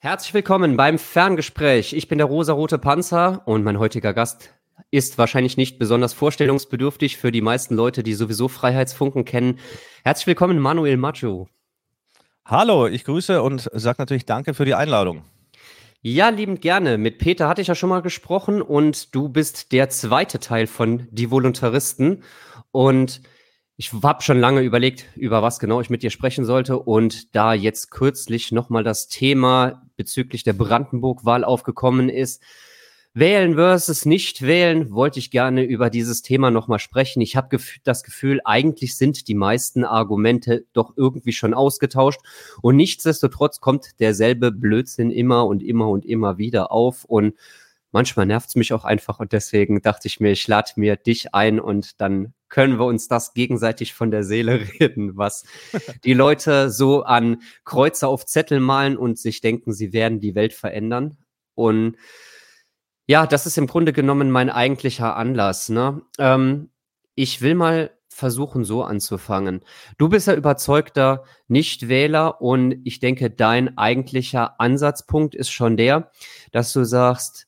Herzlich willkommen beim Ferngespräch. Ich bin der rosarote Panzer und mein heutiger Gast ist wahrscheinlich nicht besonders vorstellungsbedürftig für die meisten Leute, die sowieso Freiheitsfunken kennen. Herzlich willkommen, Manuel Maggio. Hallo, ich grüße und sage natürlich danke für die Einladung. Ja, liebend gerne. Mit Peter hatte ich ja schon mal gesprochen und du bist der zweite Teil von Die Voluntaristen. Und ich habe schon lange überlegt, über was genau ich mit dir sprechen sollte. Und da jetzt kürzlich nochmal das Thema bezüglich der Brandenburg-Wahl aufgekommen ist, Wählen versus nicht wählen, wollte ich gerne über dieses Thema nochmal sprechen. Ich habe das Gefühl, eigentlich sind die meisten Argumente doch irgendwie schon ausgetauscht und nichtsdestotrotz kommt derselbe Blödsinn immer und immer und immer wieder auf und manchmal nervt es mich auch einfach und deswegen dachte ich mir, ich lade mir dich ein und dann können wir uns das gegenseitig von der Seele reden, was die Leute so an Kreuze auf Zettel malen und sich denken, sie werden die Welt verändern. Und ja, das ist im Grunde genommen mein eigentlicher Anlass, ne? Ich will mal versuchen, so anzufangen. Du bist ja überzeugter Nichtwähler und ich denke, dein eigentlicher Ansatzpunkt ist schon der, dass du sagst,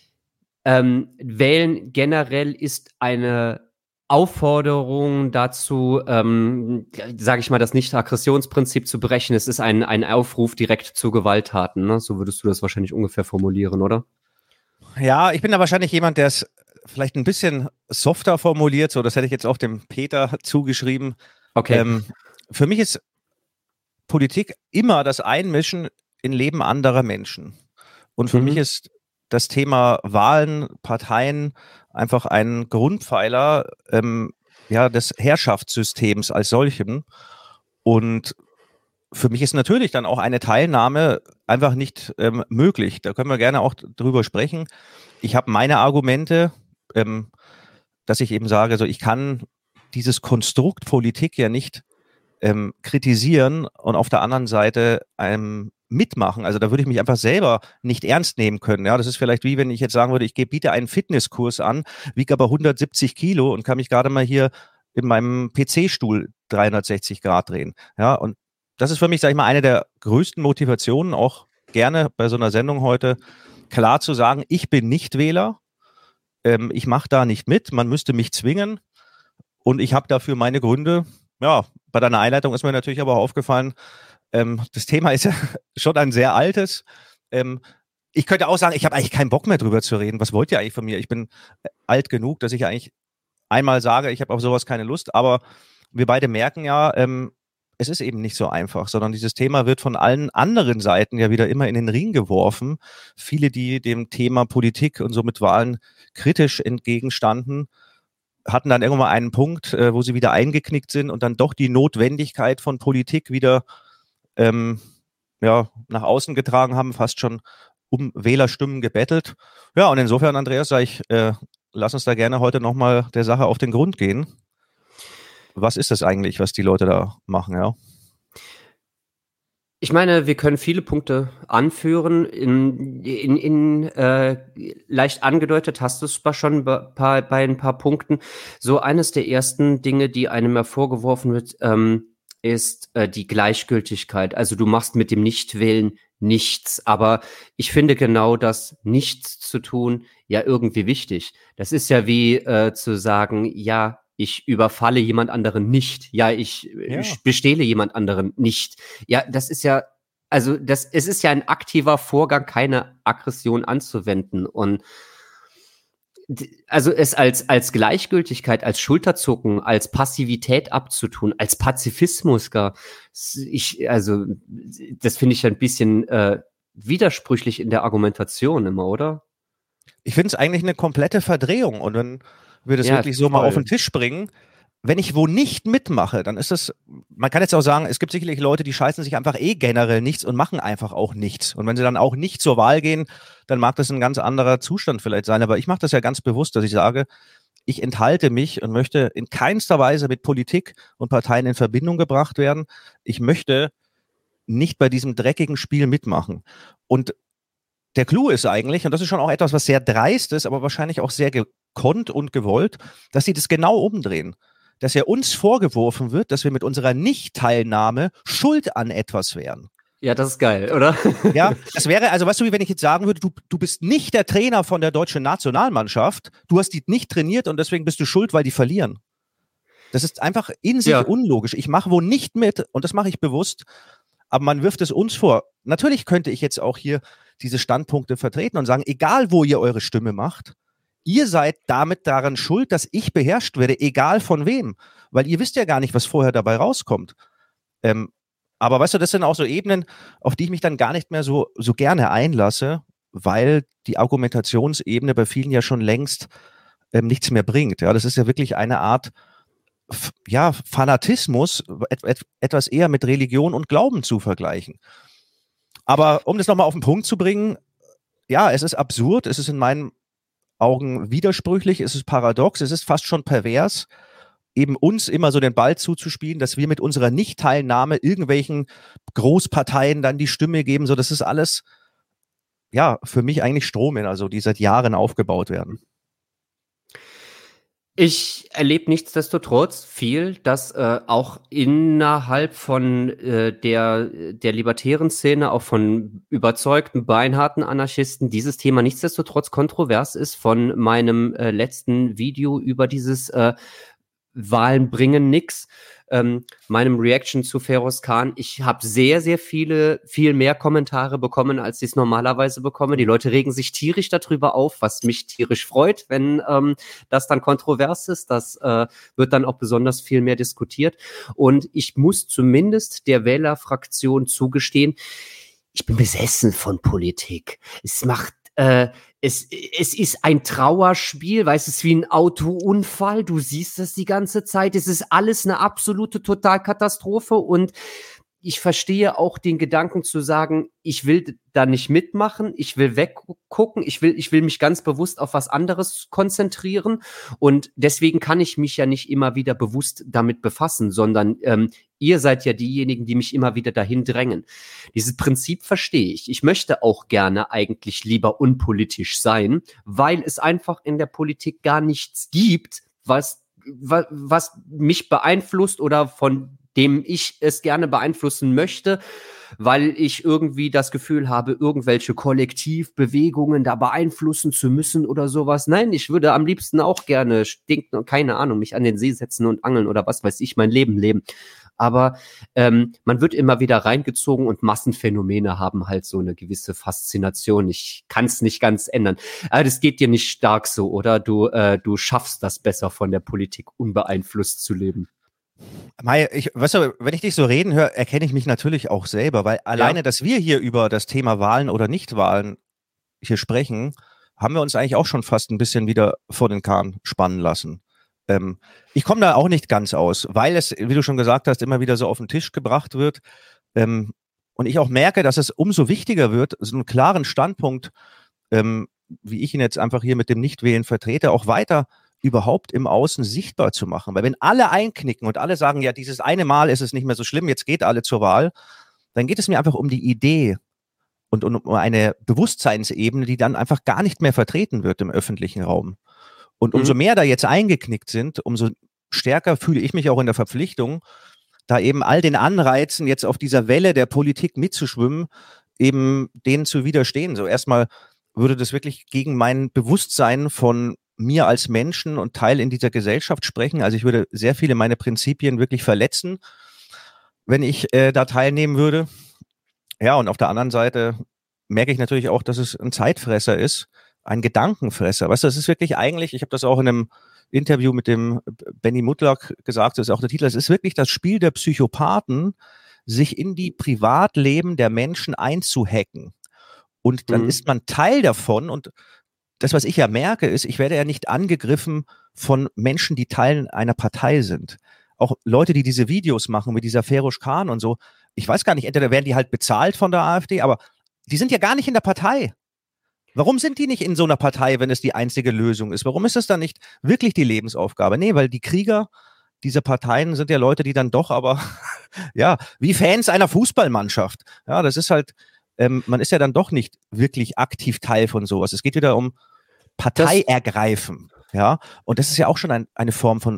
Wählen generell ist eine Aufforderung dazu, sage ich mal, das Nicht-Aggressionsprinzip zu brechen. Es ist ein Aufruf direkt zu Gewalttaten, ne? So würdest du das wahrscheinlich ungefähr formulieren, oder? Ja, ich bin da wahrscheinlich jemand, der es vielleicht ein bisschen softer formuliert, so das hätte ich jetzt auch dem Peter zugeschrieben. Okay. Für mich ist Politik immer das Einmischen in Leben anderer Menschen. Und für mich ist das Thema Wahlen, Parteien einfach ein Grundpfeiler des Herrschaftssystems als solchen. Und für mich ist natürlich dann auch eine Teilnahme einfach nicht möglich. Da können wir gerne auch drüber sprechen. Ich habe meine Argumente, dass ich eben sage, so ich kann dieses Konstrukt Politik ja nicht kritisieren und auf der anderen Seite mitmachen. Also da würde ich mich einfach selber nicht ernst nehmen können. Ja, das ist vielleicht wie wenn ich jetzt sagen würde, ich biete einen Fitnesskurs an, wiege aber 170 Kilo und kann mich gerade mal hier in meinem PC-Stuhl 360 Grad drehen. Ja, und das ist für mich, sage ich mal, eine der größten Motivationen, auch gerne bei so einer Sendung heute, klar zu sagen, ich bin Nichtwähler, ich mache da nicht mit, man müsste mich zwingen und ich habe dafür meine Gründe. Ja, bei deiner Einleitung ist mir natürlich aber auch aufgefallen, das Thema ist ja schon ein sehr altes. Ich könnte auch sagen, ich habe eigentlich keinen Bock mehr drüber zu reden. Was wollt ihr eigentlich von mir? Ich bin alt genug, dass ich eigentlich einmal sage, ich habe auf sowas keine Lust, aber wir beide merken ja, es ist eben nicht so einfach, sondern dieses Thema wird von allen anderen Seiten ja wieder immer in den Ring geworfen. Viele, die dem Thema Politik und somit Wahlen kritisch entgegenstanden, hatten dann irgendwann mal einen Punkt, wo sie wieder eingeknickt sind und dann doch die Notwendigkeit von Politik wieder nach außen getragen haben, fast schon um Wählerstimmen gebettelt. Ja, und insofern, Andreas, sage ich, lass uns da gerne heute nochmal der Sache auf den Grund gehen. Was ist das eigentlich, was die Leute da machen, ja? Ich meine, wir können viele Punkte anführen. Leicht angedeutet hast du es schon bei ein paar Punkten. So eines der ersten Dinge, die einem hervorgeworfen wird, ist die Gleichgültigkeit. Also du machst mit dem Nichtwählen nichts. Aber ich finde genau das Nichts zu tun ja irgendwie wichtig. Das ist ja wie zu sagen, ja, ich überfalle jemand anderen nicht. Ja, ich bestehle jemand anderen nicht. Ja, das ist ja, also es ist ja ein aktiver Vorgang, keine Aggression anzuwenden. Und also es als Gleichgültigkeit, als Schulterzucken, als Passivität abzutun, als Pazifismus gar. Also das finde ich ein bisschen widersprüchlich in der Argumentation immer, oder? Ich finde es eigentlich eine komplette Verdrehung. Und wenn wir das wirklich so mal auf den Tisch bringen, wenn ich wo nicht mitmache, dann ist das, man kann jetzt auch sagen, es gibt sicherlich Leute, die scheißen sich einfach generell nichts und machen einfach auch nichts. Und wenn sie dann auch nicht zur Wahl gehen, dann mag das ein ganz anderer Zustand vielleicht sein. Aber ich mache das ja ganz bewusst, dass ich sage, ich enthalte mich und möchte in keinster Weise mit Politik und Parteien in Verbindung gebracht werden. Ich möchte nicht bei diesem dreckigen Spiel mitmachen. Und der Clou ist eigentlich, und das ist schon auch etwas, was sehr dreist ist, aber wahrscheinlich auch sehr gekonnt und gewollt, dass sie das genau umdrehen. Dass ja uns vorgeworfen wird, dass wir mit unserer Nichtteilnahme schuld an etwas wären. Ja, das ist geil, oder? Ja, das wäre, also weißt du, wie wenn ich jetzt sagen würde, du bist nicht der Trainer von der deutschen Nationalmannschaft, du hast die nicht trainiert und deswegen bist du schuld, weil die verlieren. Das ist einfach in sich Ja. unlogisch. Ich mache wo nicht mit und das mache ich bewusst, aber man wirft es uns vor. Natürlich könnte ich jetzt auch hier diese Standpunkte vertreten und sagen, egal wo ihr eure Stimme macht, ihr seid damit daran schuld, dass ich beherrscht werde, egal von wem. Weil ihr wisst ja gar nicht, was vorher dabei rauskommt. Aber weißt du, das sind auch so Ebenen, auf die ich mich dann gar nicht mehr so gerne einlasse, weil die Argumentationsebene bei vielen ja schon längst nichts mehr bringt. Ja, das ist ja wirklich eine Art Fanatismus, etwas eher mit Religion und Glauben zu vergleichen. Aber um das nochmal auf den Punkt zu bringen, ja, es ist absurd, es ist in meinen Augen widersprüchlich, es ist paradox, es ist fast schon pervers, eben uns immer so den Ball zuzuspielen, dass wir mit unserer Nichtteilnahme irgendwelchen Großparteien dann die Stimme geben. So, das ist alles, ja, für mich eigentlich Strohmänner, also die seit Jahren aufgebaut werden. Ich erlebe nichtsdestotrotz viel, dass auch innerhalb von der libertären Szene, auch von überzeugten, beinharten Anarchisten, dieses Thema nichtsdestotrotz kontrovers ist. Von meinem letzten Video über dieses Wahlen bringen nix, meinem Reaction zu Feroz Khan. Ich habe sehr viel mehr Kommentare bekommen, als ich es normalerweise bekomme. Die Leute regen sich tierisch darüber auf, was mich tierisch freut, wenn das dann kontrovers ist. Das wird dann auch besonders viel mehr diskutiert. Und ich muss zumindest der Wählerfraktion zugestehen, ich bin besessen von Politik. Es macht es ist ein Trauerspiel, weißt du, es ist wie ein Autounfall, du siehst das die ganze Zeit, es ist alles eine absolute Totalkatastrophe und ich verstehe auch den Gedanken zu sagen, ich will da nicht mitmachen, ich will weggucken, ich will mich ganz bewusst auf was anderes konzentrieren und deswegen kann ich mich ja nicht immer wieder bewusst damit befassen, sondern ihr seid ja diejenigen, die mich immer wieder dahin drängen. Dieses Prinzip verstehe ich. Ich möchte auch gerne eigentlich lieber unpolitisch sein, weil es einfach in der Politik gar nichts gibt, was mich beeinflusst oder von dem ich es gerne beeinflussen möchte, weil ich irgendwie das Gefühl habe, irgendwelche Kollektivbewegungen da beeinflussen zu müssen oder sowas. Nein, ich würde am liebsten auch gerne stinken, keine Ahnung, mich an den See setzen und angeln oder was weiß ich, mein Leben leben. Aber man wird immer wieder reingezogen und Massenphänomene haben halt so eine gewisse Faszination. Ich kann es nicht ganz ändern. Aber das geht dir nicht stark so, oder? Du schaffst das besser, von der Politik unbeeinflusst zu leben. Mei, weißt du, wenn ich dich so reden höre, erkenne ich mich natürlich auch selber, weil alleine, dass wir hier über das Thema Wahlen oder Nichtwahlen hier sprechen, haben wir uns eigentlich auch schon fast ein bisschen wieder vor den Kahn spannen lassen. Ich komme da auch nicht ganz aus, weil es, wie du schon gesagt hast, immer wieder so auf den Tisch gebracht wird. Und ich auch merke, dass es umso wichtiger wird, so einen klaren Standpunkt, wie ich ihn jetzt einfach hier mit dem Nichtwählen vertrete, auch weiter überhaupt im Außen sichtbar zu machen. Weil wenn alle einknicken und alle sagen, ja, dieses eine Mal ist es nicht mehr so schlimm, jetzt geht alle zur Wahl, dann geht es mir einfach um die Idee und um eine Bewusstseinsebene, die dann einfach gar nicht mehr vertreten wird im öffentlichen Raum. Und umso mehr da jetzt eingeknickt sind, umso stärker fühle ich mich auch in der Verpflichtung, da eben all den Anreizen, jetzt auf dieser Welle der Politik mitzuschwimmen, eben denen zu widerstehen. So erstmal würde das wirklich gegen mein Bewusstsein von mir als Menschen und Teil in dieser Gesellschaft sprechen. Also ich würde sehr viele meiner Prinzipien wirklich verletzen, wenn ich da teilnehmen würde. Ja, und auf der anderen Seite merke ich natürlich auch, dass es ein Zeitfresser ist, ein Gedankenfresser. Weißt du, das ist wirklich eigentlich, ich habe das auch in einem Interview mit dem Benny Mutlak gesagt, das ist auch der Titel, es ist wirklich das Spiel der Psychopathen, sich in die Privatleben der Menschen einzuhacken. Und dann ist man Teil davon und das, was ich ja merke, ist, ich werde ja nicht angegriffen von Menschen, die Teil einer Partei sind. Auch Leute, die diese Videos machen mit dieser Feroz Khan und so, ich weiß gar nicht, entweder werden die halt bezahlt von der AfD, aber die sind ja gar nicht in der Partei. Warum sind die nicht in so einer Partei, wenn es die einzige Lösung ist? Warum ist das dann nicht wirklich die Lebensaufgabe? Nee, weil die Krieger dieser Parteien sind ja Leute, die dann doch aber, ja, wie Fans einer Fußballmannschaft. Ja, das ist halt, man ist ja dann doch nicht wirklich aktiv Teil von sowas. Es geht wieder um Partei ergreifen. Ja, und das ist ja auch schon eine Form von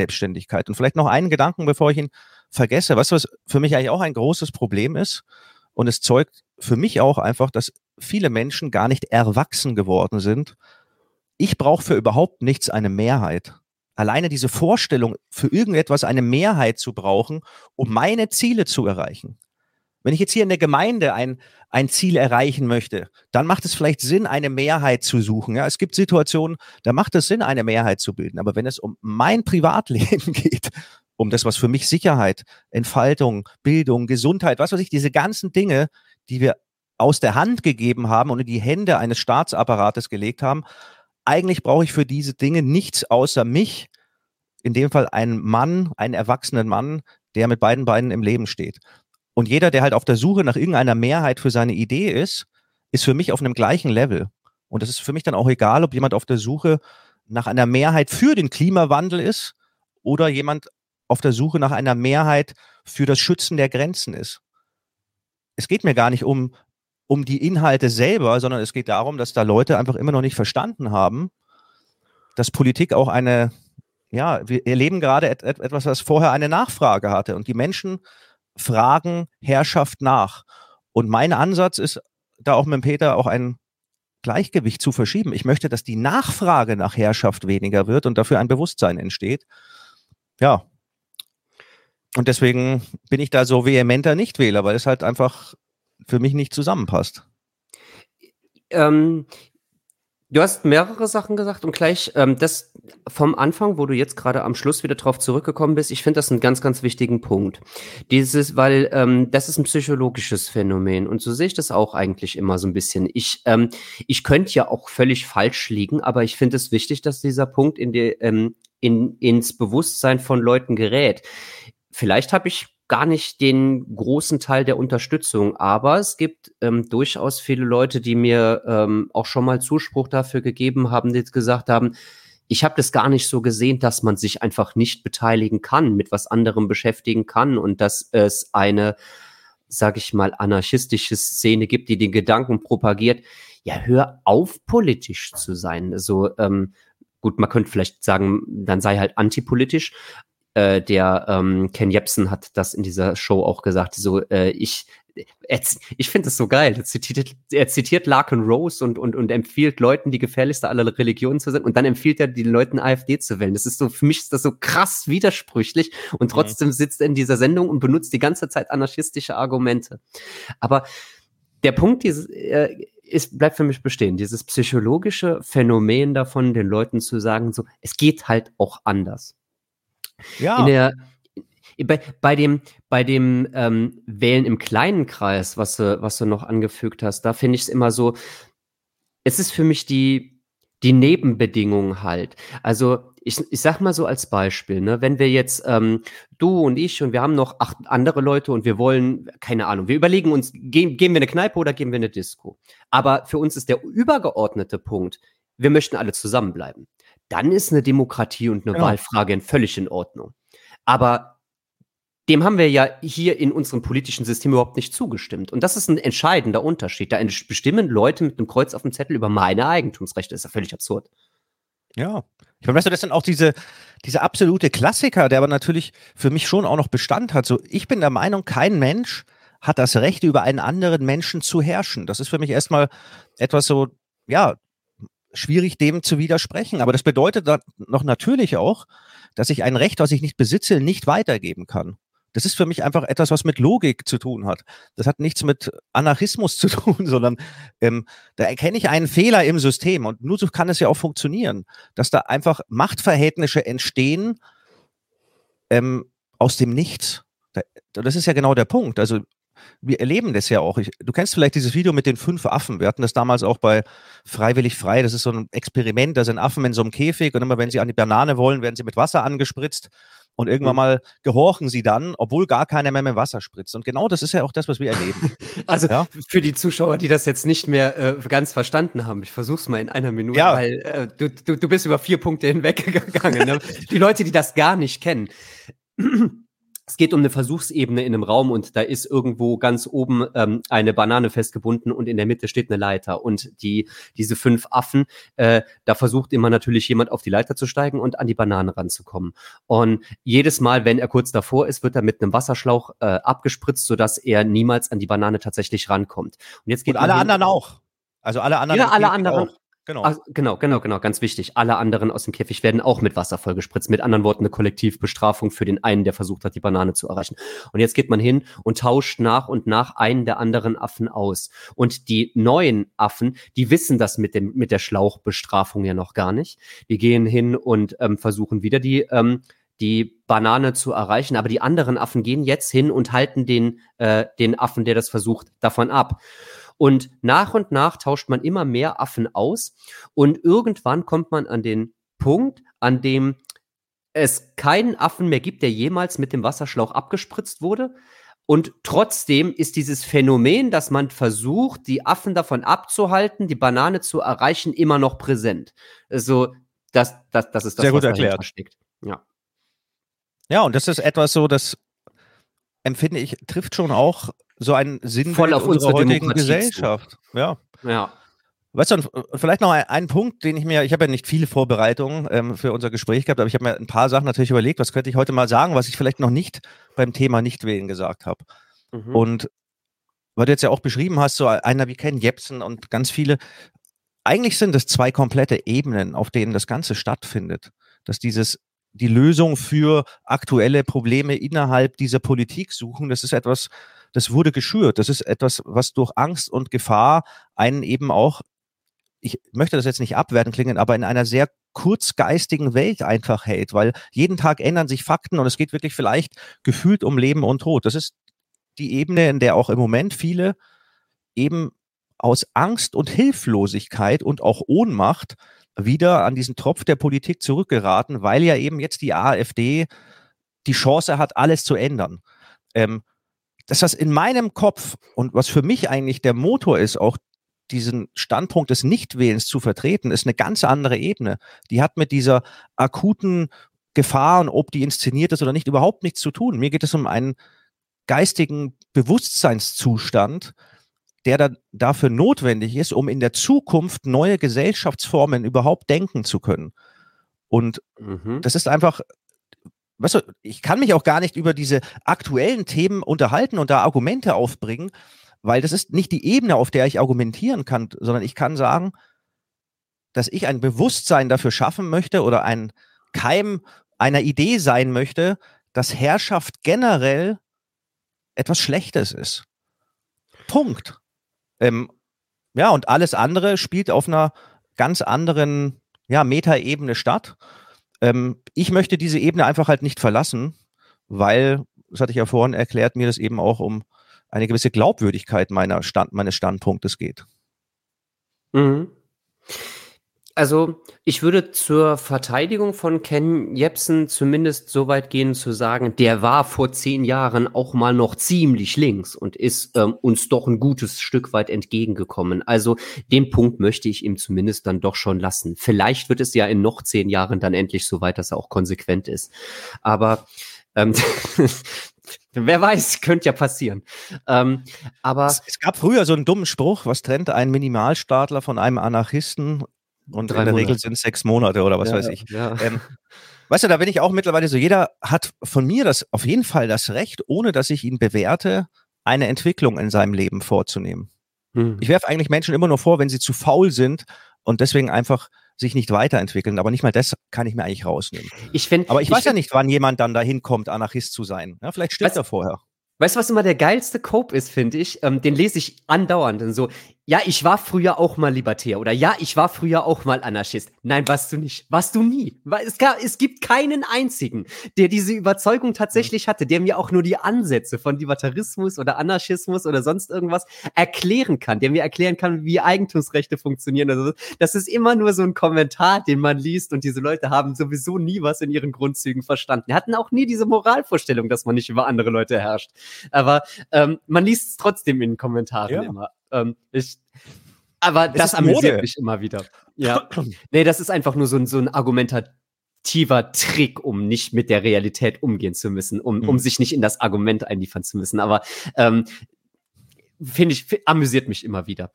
Unselbstständigkeit. Und vielleicht noch einen Gedanken, bevor ich ihn vergesse. Weißt du, was für mich eigentlich auch ein großes Problem ist? Und es zeugt für mich auch einfach, dass viele Menschen gar nicht erwachsen geworden sind. Ich brauche für überhaupt nichts eine Mehrheit. Alleine diese Vorstellung, für irgendetwas eine Mehrheit zu brauchen, um meine Ziele zu erreichen. Wenn ich jetzt hier in der Gemeinde ein Ziel erreichen möchte, dann macht es vielleicht Sinn, eine Mehrheit zu suchen. Ja, es gibt Situationen, da macht es Sinn, eine Mehrheit zu bilden. Aber wenn es um mein Privatleben geht, um das, was für mich Sicherheit, Entfaltung, Bildung, Gesundheit, was weiß ich, diese ganzen Dinge, die wir aus der Hand gegeben haben und in die Hände eines Staatsapparates gelegt haben, eigentlich brauche ich für diese Dinge nichts außer mich, in dem Fall einen Mann, einen erwachsenen Mann, der mit beiden Beinen im Leben steht. Und jeder, der halt auf der Suche nach irgendeiner Mehrheit für seine Idee ist für mich auf einem gleichen Level. Und das ist für mich dann auch egal, ob jemand auf der Suche nach einer Mehrheit für den Klimawandel ist oder jemand auf der Suche nach einer Mehrheit für das Schützen der Grenzen ist. Es geht mir gar nicht um die Inhalte selber, sondern es geht darum, dass da Leute einfach immer noch nicht verstanden haben, dass Politik auch wir erleben gerade etwas, was vorher eine Nachfrage hatte. Und die Menschen fragen Herrschaft nach. Und mein Ansatz ist, da auch mit Peter auch ein Gleichgewicht zu verschieben. Ich möchte, dass die Nachfrage nach Herrschaft weniger wird und dafür ein Bewusstsein entsteht. Ja. Und deswegen bin ich da so vehementer Nichtwähler, weil es halt einfach für mich nicht zusammenpasst. Du hast mehrere Sachen gesagt und gleich das vom Anfang, wo du jetzt gerade am Schluss wieder drauf zurückgekommen bist, ich finde das einen ganz, ganz wichtigen Punkt. Weil das ist ein psychologisches Phänomen und so sehe ich das auch eigentlich immer so ein bisschen. Ich könnte ja auch völlig falsch liegen, aber ich finde es wichtig, dass dieser Punkt ins Bewusstsein von Leuten gerät. Vielleicht habe ich gar nicht den großen Teil der Unterstützung, aber es gibt durchaus viele Leute, die mir auch schon mal Zuspruch dafür gegeben haben, die jetzt gesagt haben, ich habe das gar nicht so gesehen, dass man sich einfach nicht beteiligen kann, mit was anderem beschäftigen kann und dass es eine, sag ich mal, anarchistische Szene gibt, die den Gedanken propagiert, ja, hör auf, politisch zu sein. Also gut, man könnte vielleicht sagen, dann sei halt antipolitisch. Ken Jebsen hat das in dieser Show auch gesagt, so ich finde es so geil. Er zitiert Larkin Rose und empfiehlt Leuten, die gefährlichste aller Religionen zu sein, und dann empfiehlt er den Leuten AfD zu wählen. Das ist so, für mich ist das so krass widersprüchlich, und trotzdem sitzt er in dieser Sendung und benutzt die ganze Zeit anarchistische Argumente. Aber der Punkt bleibt für mich bestehen, dieses psychologische Phänomen davon, den Leuten zu sagen, so, es geht halt auch anders. Ja. Bei dem Wählen im kleinen Kreis, was du noch angefügt hast, da finde ich es immer so, es ist für mich die Nebenbedingung halt. Also ich sag mal so als Beispiel, ne, wenn wir jetzt du und ich und wir haben noch 8 andere Leute und wir wollen, keine Ahnung, wir überlegen uns, gehen wir in eine Kneipe oder gehen wir in eine Disco? Aber für uns ist der übergeordnete Punkt, wir möchten alle zusammenbleiben. Dann ist eine Demokratie und eine Wahlfrage völlig in Ordnung. Aber dem haben wir ja hier in unserem politischen System überhaupt nicht zugestimmt. Und das ist ein entscheidender Unterschied. Da bestimmen Leute mit einem Kreuz auf dem Zettel über meine Eigentumsrechte. Das ist ja völlig absurd. Ja. Ich meine, weißt du, das sind auch diese absolute Klassiker, der aber natürlich für mich schon auch noch Bestand hat. So, ich bin der Meinung, kein Mensch hat das Recht, über einen anderen Menschen zu herrschen. Das ist für mich erstmal etwas so, ja, schwierig, dem zu widersprechen. Aber das bedeutet dann noch natürlich auch, dass ich ein Recht, was ich nicht besitze, nicht weitergeben kann. Das ist für mich einfach etwas, was mit Logik zu tun hat. Das hat nichts mit Anarchismus zu tun, sondern da erkenne ich einen Fehler im System. Und nur so kann es ja auch funktionieren, dass da einfach Machtverhältnisse entstehen aus dem Nichts. Das ist ja genau der Punkt. Also wir erleben das ja auch. Du kennst vielleicht dieses Video mit den 5 Affen. Wir hatten das damals auch bei Freiwillig Frei. Das ist so ein Experiment. Da sind Affen in so einem Käfig und immer, wenn sie an die Banane wollen, werden sie mit Wasser angespritzt. Und irgendwann mal gehorchen sie dann, obwohl gar keiner mehr mit Wasser spritzt. Und genau das ist ja auch das, was wir erleben. Also für die Zuschauer, die das jetzt nicht mehr ganz verstanden haben, ich versuche es mal in einer Minute, weil du bist über 4 Punkte hinweggegangen. Ne? Die Leute, die das gar nicht kennen. Es geht um eine Versuchsebene in einem Raum und da ist irgendwo ganz oben eine Banane festgebunden und in der Mitte steht eine Leiter. Und diese 5 Affen, da versucht immer natürlich jemand auf die Leiter zu steigen und an die Banane ranzukommen. Und jedes Mal, wenn er kurz davor ist, wird er mit einem Wasserschlauch abgespritzt, sodass er niemals an die Banane tatsächlich rankommt. Und jetzt geht alle anderen auch. Also alle anderen. Ja, alle anderen. Auch. Genau. Ach, genau, ganz wichtig. Alle anderen aus dem Käfig werden auch mit Wasser vollgespritzt. Mit anderen Worten eine Kollektivbestrafung für den einen, der versucht hat, die Banane zu erreichen. Und jetzt geht man hin und tauscht nach und nach einen der anderen Affen aus. Und die neuen Affen, die wissen das mit der Schlauchbestrafung ja noch gar nicht. Die gehen hin und versuchen wieder die Banane zu erreichen. Aber die anderen Affen gehen jetzt hin und halten den Affen, der das versucht, davon ab. Und nach tauscht man immer mehr Affen aus und irgendwann kommt man an den Punkt, an dem es keinen Affen mehr gibt, der jemals mit dem Wasserschlauch abgespritzt wurde. Und trotzdem ist dieses Phänomen, dass man versucht, die Affen davon abzuhalten, die Banane zu erreichen, immer noch präsent. Also das ist das, sehr gut was erklärt. dahinter steckt. Ja, und das ist etwas so, das empfinde ich, trifft schon auch so einen Sinn voll auf unserer unsere heutigen Demokratie Gesellschaft. Ja. Weißt du, und vielleicht noch ein Punkt, ich habe ja nicht viele Vorbereitungen für unser Gespräch gehabt, aber ich habe mir ein paar Sachen natürlich überlegt, was könnte ich heute mal sagen, was ich vielleicht noch nicht beim Thema Nichtwählen gesagt habe. Mhm. Und weil du jetzt ja auch beschrieben hast, so einer wie Ken Jebsen und ganz viele, eigentlich sind es 2 komplette Ebenen, auf denen das Ganze stattfindet. Dass die Lösung für aktuelle Probleme innerhalb dieser Politik suchen, das ist etwas, das wurde geschürt. Das ist etwas, was durch Angst und Gefahr einen eben auch, ich möchte das jetzt nicht abwerten klingen, aber in einer sehr kurzgeistigen Welt einfach hält, weil jeden Tag ändern sich Fakten und es geht wirklich vielleicht gefühlt um Leben und Tod. Das ist die Ebene, in der auch im Moment viele eben aus Angst und Hilflosigkeit und auch Ohnmacht wieder an diesen Tropf der Politik zurückgeraten, weil ja eben jetzt die AfD die Chance hat, alles zu ändern. Das in meinem Kopf und was für mich eigentlich der Motor ist, auch diesen Standpunkt des Nichtwählens zu vertreten, ist eine ganz andere Ebene. Die hat mit dieser akuten Gefahr und ob die inszeniert ist oder nicht, überhaupt nichts zu tun. Mir geht es um einen geistigen Bewusstseinszustand, der dafür notwendig ist, um in der Zukunft neue Gesellschaftsformen überhaupt denken zu können. Und das ist einfach, weißt du, ich kann mich auch gar nicht über diese aktuellen Themen unterhalten und da Argumente aufbringen, weil das ist nicht die Ebene, auf der ich argumentieren kann, sondern ich kann sagen, dass ich ein Bewusstsein dafür schaffen möchte oder ein Keim einer Idee sein möchte, dass Herrschaft generell etwas Schlechtes ist. Punkt. Ja, und alles andere spielt auf einer ganz anderen Metaebene statt. Ich möchte diese Ebene einfach halt nicht verlassen, weil, das hatte ich ja vorhin erklärt, mir das eben auch um eine gewisse Glaubwürdigkeit meines Standpunktes geht. Mhm. Also, ich würde zur Verteidigung von Ken Jebsen zumindest so weit gehen zu sagen, der war vor 10 Jahren auch mal noch ziemlich links und ist uns doch ein gutes Stück weit entgegengekommen. Also den Punkt möchte ich ihm zumindest dann doch schon lassen. Vielleicht wird es ja in noch 10 Jahren dann endlich so weit, dass er auch konsequent ist. Aber wer weiß, könnte ja passieren. Aber es gab früher so einen dummen Spruch, was trennt einen Minimalstaatler von einem Anarchisten? Und in der Regel sind es 6 Monate oder was weiß ich. Ja. Weißt du, da bin ich auch mittlerweile so, jeder hat von mir auf jeden Fall das Recht, ohne dass ich ihn bewerte, eine Entwicklung in seinem Leben vorzunehmen. Ich werfe eigentlich Menschen immer nur vor, wenn sie zu faul sind und deswegen einfach sich nicht weiterentwickeln. Aber nicht mal das kann ich mir eigentlich rausnehmen. Aber ich weiß ja nicht, wann jemand dann dahin kommt, Anarchist zu sein. Ja, vielleicht stirbt er vorher. Weißt du, was immer der geilste Cope ist, finde ich? Den lese ich andauernd. Und so, ja, ich war früher auch mal Libertär. Oder ja, ich war früher auch mal Anarchist. Nein, warst du nicht. Warst du nie. Es gibt keinen einzigen, der diese Überzeugung tatsächlich hatte, der mir auch nur die Ansätze von Libertarismus oder Anarchismus oder sonst irgendwas erklären kann. Der mir erklären kann, wie Eigentumsrechte funktionieren. Also, das ist immer nur so ein Kommentar, den man liest. Und diese Leute haben sowieso nie was in ihren Grundzügen verstanden. Die hatten auch nie diese Moralvorstellung, dass man nicht über andere Leute herrscht. Aber man liest es trotzdem in den Kommentaren immer. Aber das amüsiert mich immer wieder. Ja. Nee, das ist einfach nur so ein ultimativer Trick, um nicht mit der Realität umgehen zu müssen, um sich nicht in das Argument einliefern zu müssen. Aber amüsiert mich immer wieder.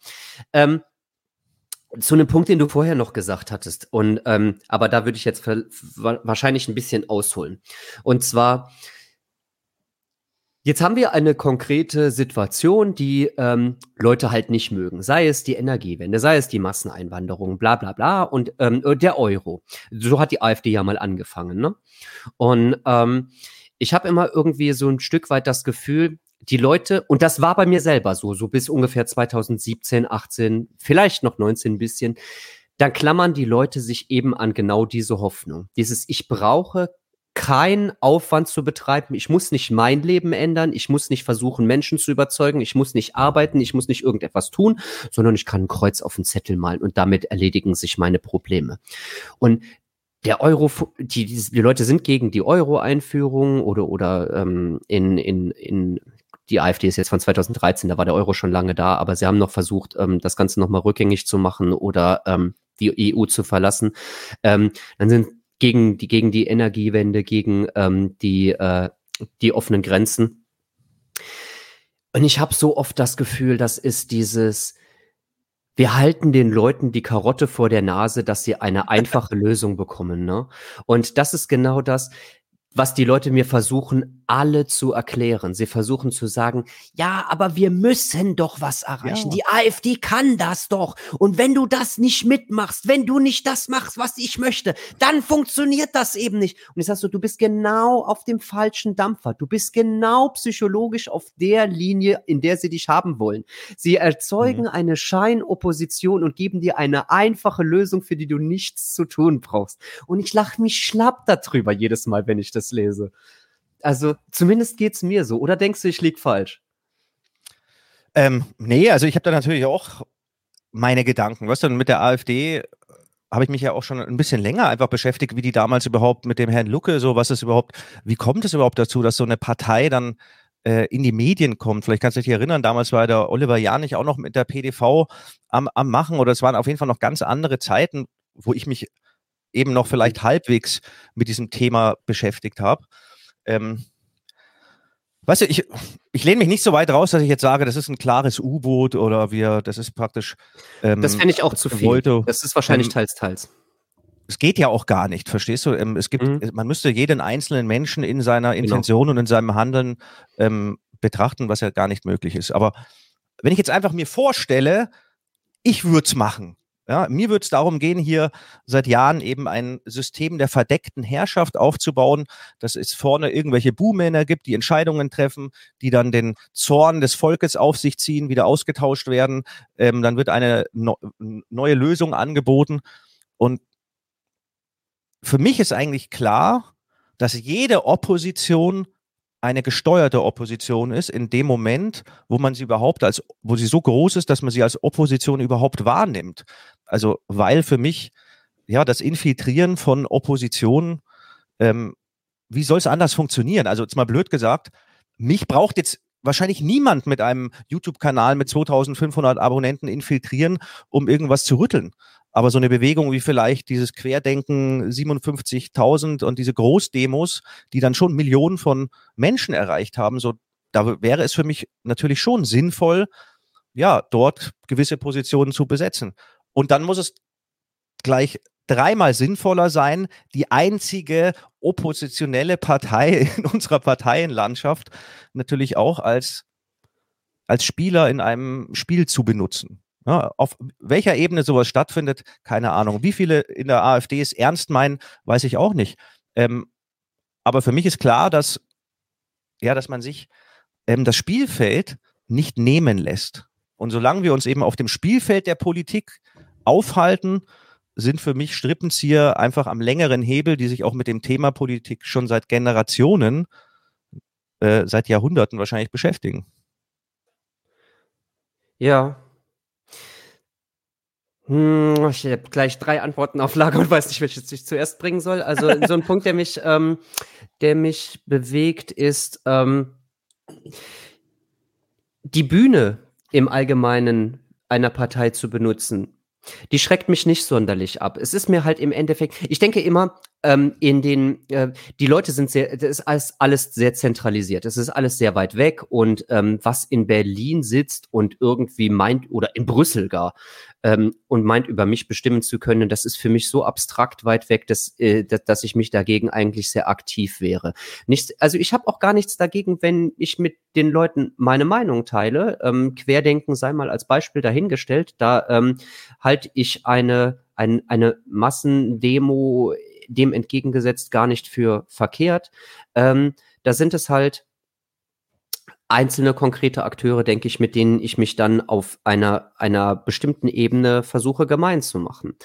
Zu einem Punkt, den du vorher noch gesagt hattest, aber da würde ich jetzt wahrscheinlich ein bisschen ausholen. Und zwar, jetzt haben wir eine konkrete Situation, die Leute halt nicht mögen. Sei es die Energiewende, sei es die Masseneinwanderung, bla bla bla und der Euro. So hat die AfD ja mal angefangen, ne? Und ich habe immer irgendwie so ein Stück weit das Gefühl, die Leute, und das war bei mir selber so bis ungefähr 2017, 18, vielleicht noch 19 ein bisschen, dann klammern die Leute sich eben an genau diese Hoffnung. Ich brauche keinen Aufwand zu betreiben. Ich muss nicht mein Leben ändern. Ich muss nicht versuchen, Menschen zu überzeugen. Ich muss nicht arbeiten. Ich muss nicht irgendetwas tun, sondern ich kann ein Kreuz auf den Zettel malen und damit erledigen sich meine Probleme. Und der Euro, die Leute sind gegen die Euro-Einführung oder die AfD ist jetzt von 2013, da war der Euro schon lange da, aber sie haben noch versucht, das Ganze nochmal rückgängig zu machen oder die EU zu verlassen. Dann sind gegen die Energiewende, gegen die offenen Grenzen. Und ich habe so oft das Gefühl, das ist wir halten den Leuten die Karotte vor der Nase, dass sie eine einfache Lösung bekommen, ne? Und das ist genau das, was die Leute mir versuchen, alle zu erklären. Sie versuchen zu sagen, ja, aber wir müssen doch was erreichen. Ja. Die AfD kann das doch. Und wenn du das nicht mitmachst, wenn du nicht das machst, was ich möchte, dann funktioniert das eben nicht. Und ich sag so, du bist genau auf dem falschen Dampfer. Du bist genau psychologisch auf der Linie, in der sie dich haben wollen. Sie erzeugen eine Scheinopposition und geben dir eine einfache Lösung, für die du nichts zu tun brauchst. Und ich lache mich schlapp darüber jedes Mal, wenn ich das lese. Also zumindest geht's mir so. Oder denkst du, ich lieg falsch? Nee, also ich habe da natürlich auch meine Gedanken. Weißt du, mit der AfD habe ich mich ja auch schon ein bisschen länger einfach beschäftigt, wie die damals überhaupt mit dem Herrn Lucke, wie kommt es überhaupt dazu, dass so eine Partei dann in die Medien kommt? Vielleicht kannst du dich erinnern, damals war der Oliver Janich auch noch mit der PDV am Machen, oder es waren auf jeden Fall noch ganz andere Zeiten, wo ich mich eben noch vielleicht halbwegs mit diesem Thema beschäftigt habe. Weißt du, ich lehne mich nicht so weit raus, dass ich jetzt sage, das ist ein klares U-Boot oder das ist praktisch. Das fände ich auch zu viel. Das ist wahrscheinlich teils. Es geht ja auch gar nicht, verstehst du? Man müsste jeden einzelnen Menschen in seiner Intention und in seinem Handeln betrachten, was ja gar nicht möglich ist. Aber wenn ich jetzt einfach mir vorstelle, ich würde es machen. Ja, mir würde es darum gehen, hier seit Jahren eben ein System der verdeckten Herrschaft aufzubauen, dass es vorne irgendwelche Buhmänner gibt, die Entscheidungen treffen, die dann den Zorn des Volkes auf sich ziehen, wieder ausgetauscht werden. Dann wird eine neue Lösung angeboten. Und für mich ist eigentlich klar, dass jede Opposition eine gesteuerte Opposition ist, in dem Moment, wo man sie wo sie so groß ist, dass man sie als Opposition überhaupt wahrnimmt. Also, weil für mich, ja, das Infiltrieren von Oppositionen, wie soll es anders funktionieren? Also, jetzt mal blöd gesagt, mich braucht jetzt wahrscheinlich niemand mit einem YouTube-Kanal mit 2500 Abonnenten infiltrieren, um irgendwas zu rütteln. Aber so eine Bewegung wie vielleicht dieses Querdenken 57.000 und diese Großdemos, die dann schon Millionen von Menschen erreicht haben, da wäre es für mich natürlich schon sinnvoll, ja, dort gewisse Positionen zu besetzen. Und dann muss es gleich dreimal sinnvoller sein, die einzige oppositionelle Partei in unserer Parteienlandschaft natürlich auch als Spieler in einem Spiel zu benutzen. Ja, auf welcher Ebene sowas stattfindet, keine Ahnung. Wie viele in der AfD es ernst meinen, weiß ich auch nicht. Aber für mich ist klar, dass man sich das Spielfeld nicht nehmen lässt. Und solange wir uns eben auf dem Spielfeld der Politik aufhalten, sind für mich Strippenzieher einfach am längeren Hebel, die sich auch mit dem Thema Politik schon seit Generationen, seit Jahrhunderten wahrscheinlich beschäftigen. Ja. Ich habe gleich 3 Antworten auf Lager und weiß nicht, welches ich zuerst bringen soll. Also so ein Punkt, der mich bewegt, ist die Bühne im Allgemeinen einer Partei zu benutzen. Die schreckt mich nicht sonderlich ab. Es ist mir halt im Endeffekt, ich denke immer, die Leute sind das ist alles sehr zentralisiert. Es ist alles sehr weit weg und was in Berlin sitzt und irgendwie meint, oder in Brüssel gar, und meint, über mich bestimmen zu können, das ist für mich so abstrakt weit weg, dass ich mich dagegen eigentlich sehr aktiv wäre. Also ich habe auch gar nichts dagegen, wenn ich mit den Leuten meine Meinung teile. Querdenken sei mal als Beispiel dahingestellt. Da halte ich eine Massendemo dem entgegengesetzt gar nicht für verkehrt. Da sind es halt einzelne konkrete Akteure, denke ich, mit denen ich mich dann auf einer bestimmten Ebene versuche, gemein zu machen.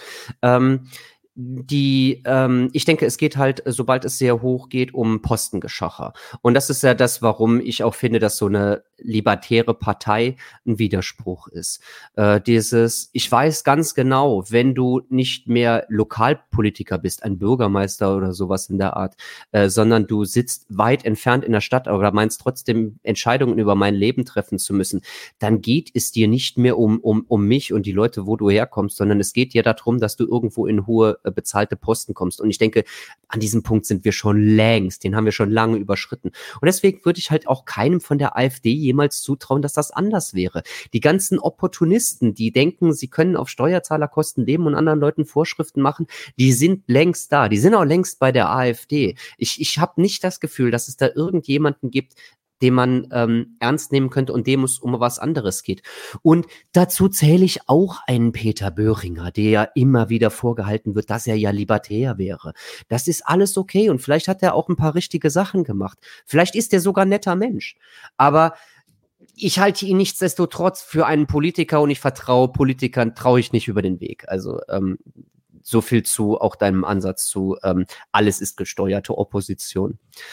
Ich denke, es geht halt, sobald es sehr hoch geht, um Postengeschacher. Und das ist ja das, warum ich auch finde, dass so eine libertäre Partei ein Widerspruch ist. Ich weiß ganz genau, wenn du nicht mehr Lokalpolitiker bist, ein Bürgermeister oder sowas in der Art, sondern du sitzt weit entfernt in der Stadt oder meinst trotzdem Entscheidungen über mein Leben treffen zu müssen, dann geht es dir nicht mehr um mich und die Leute, wo du herkommst, sondern es geht dir darum, dass du irgendwo in hohe bezahlte Posten kommst. Und ich denke, an diesem Punkt sind wir schon längst, den haben wir schon lange überschritten. Und deswegen würde ich halt auch keinem von der AfD jemals zutrauen, dass das anders wäre. Die ganzen Opportunisten, die denken, sie können auf Steuerzahlerkosten leben und anderen Leuten Vorschriften machen, die sind längst da. Die sind auch längst bei der AfD. Ich habe nicht das Gefühl, dass es da irgendjemanden gibt, den man ernst nehmen könnte und dem es um was anderes geht. Und dazu zähle ich auch einen Peter Böhringer, der ja immer wieder vorgehalten wird, dass er ja libertär wäre. Das ist alles okay und vielleicht hat er auch ein paar richtige Sachen gemacht. Vielleicht ist er sogar ein netter Mensch. Aber ich halte ihn nichtsdestotrotz für einen Politiker und ich vertraue Politikern, traue ich nicht über den Weg. Also so viel zu auch deinem Ansatz zu alles ist gesteuerte Opposition.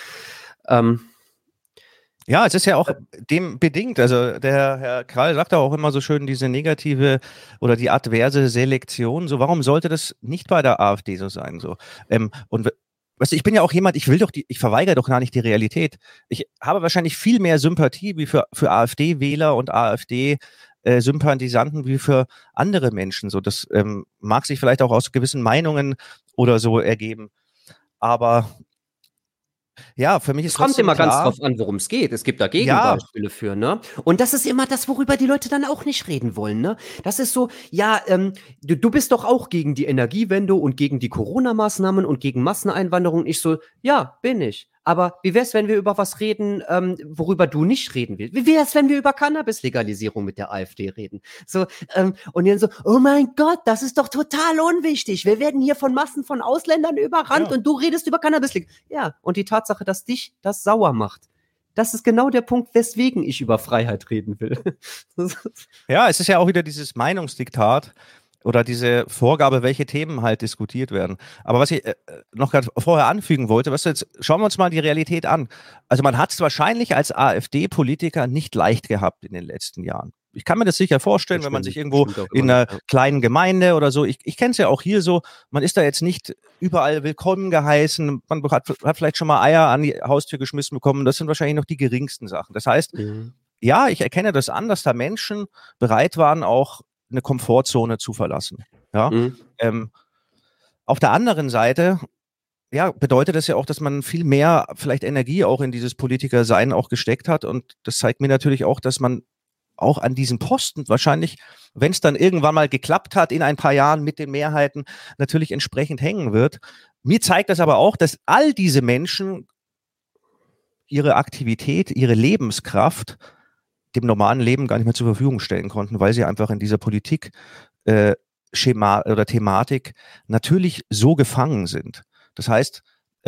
Ja, es ist ja auch dem bedingt. Also der Herr Krall sagt auch immer so schön, diese negative oder die adverse Selektion. So, warum sollte das nicht bei der AfD so sein? So, und weißt du, ich bin ja auch jemand, ich verweigere doch gar nicht die Realität. Ich habe wahrscheinlich viel mehr Sympathie wie für AfD-Wähler und AfD-Sympathisanten wie für andere Menschen. So, das mag sich vielleicht auch aus gewissen Meinungen oder so ergeben. Aber ja, für mich ist es kommt immer klar, ganz drauf an, worum es geht. Es gibt da Gegenbeispiele für, ne? Und das ist immer das, worüber die Leute dann auch nicht reden wollen, ne? Das ist so, ja, du bist doch auch gegen die Energiewende und gegen die Corona-Maßnahmen und gegen Masseneinwanderung. Ich so, ja, bin ich. Aber wie wär's, wenn wir über was reden, worüber du nicht reden willst? Wie wär's, wenn wir über Cannabis-Legalisierung mit der AfD reden? So, und dann so, oh mein Gott, das ist doch total unwichtig. Wir werden hier von Massen von Ausländern überrannt und du redest über Cannabis-Legalisierung. Ja, und die Tatsache, dass dich das sauer macht, das ist genau der Punkt, weswegen ich über Freiheit reden will. Ja, es ist ja auch wieder dieses Meinungsdiktat oder diese Vorgabe, welche Themen halt diskutiert werden. Aber was ich noch gerade vorher anfügen wollte, jetzt schauen wir uns mal die Realität an. Also man hat es wahrscheinlich als AfD-Politiker nicht leicht gehabt in den letzten Jahren. Ich kann mir das sicher vorstellen, wenn man sich irgendwo in einer kleinen Gemeinde oder so, ich kenne es ja auch hier so, man ist da jetzt nicht überall willkommen geheißen, man hat vielleicht schon mal Eier an die Haustür geschmissen bekommen, das sind wahrscheinlich noch die geringsten Sachen. Das heißt, ja, ich erkenne das an, dass da Menschen bereit waren, auch eine Komfortzone zu verlassen. Ja? Auf der anderen Seite, ja, bedeutet das ja auch, dass man viel mehr vielleicht Energie auch in dieses Politikersein auch gesteckt hat und das zeigt mir natürlich auch, dass man auch an diesen Posten wahrscheinlich, wenn es dann irgendwann mal geklappt hat in ein paar Jahren mit den Mehrheiten, natürlich entsprechend hängen wird. Mir zeigt das aber auch, dass all diese Menschen ihre Aktivität, ihre Lebenskraft dem normalen Leben gar nicht mehr zur Verfügung stellen konnten, weil sie einfach in dieser Politik Schema oder Thematik natürlich so gefangen sind. Das heißt,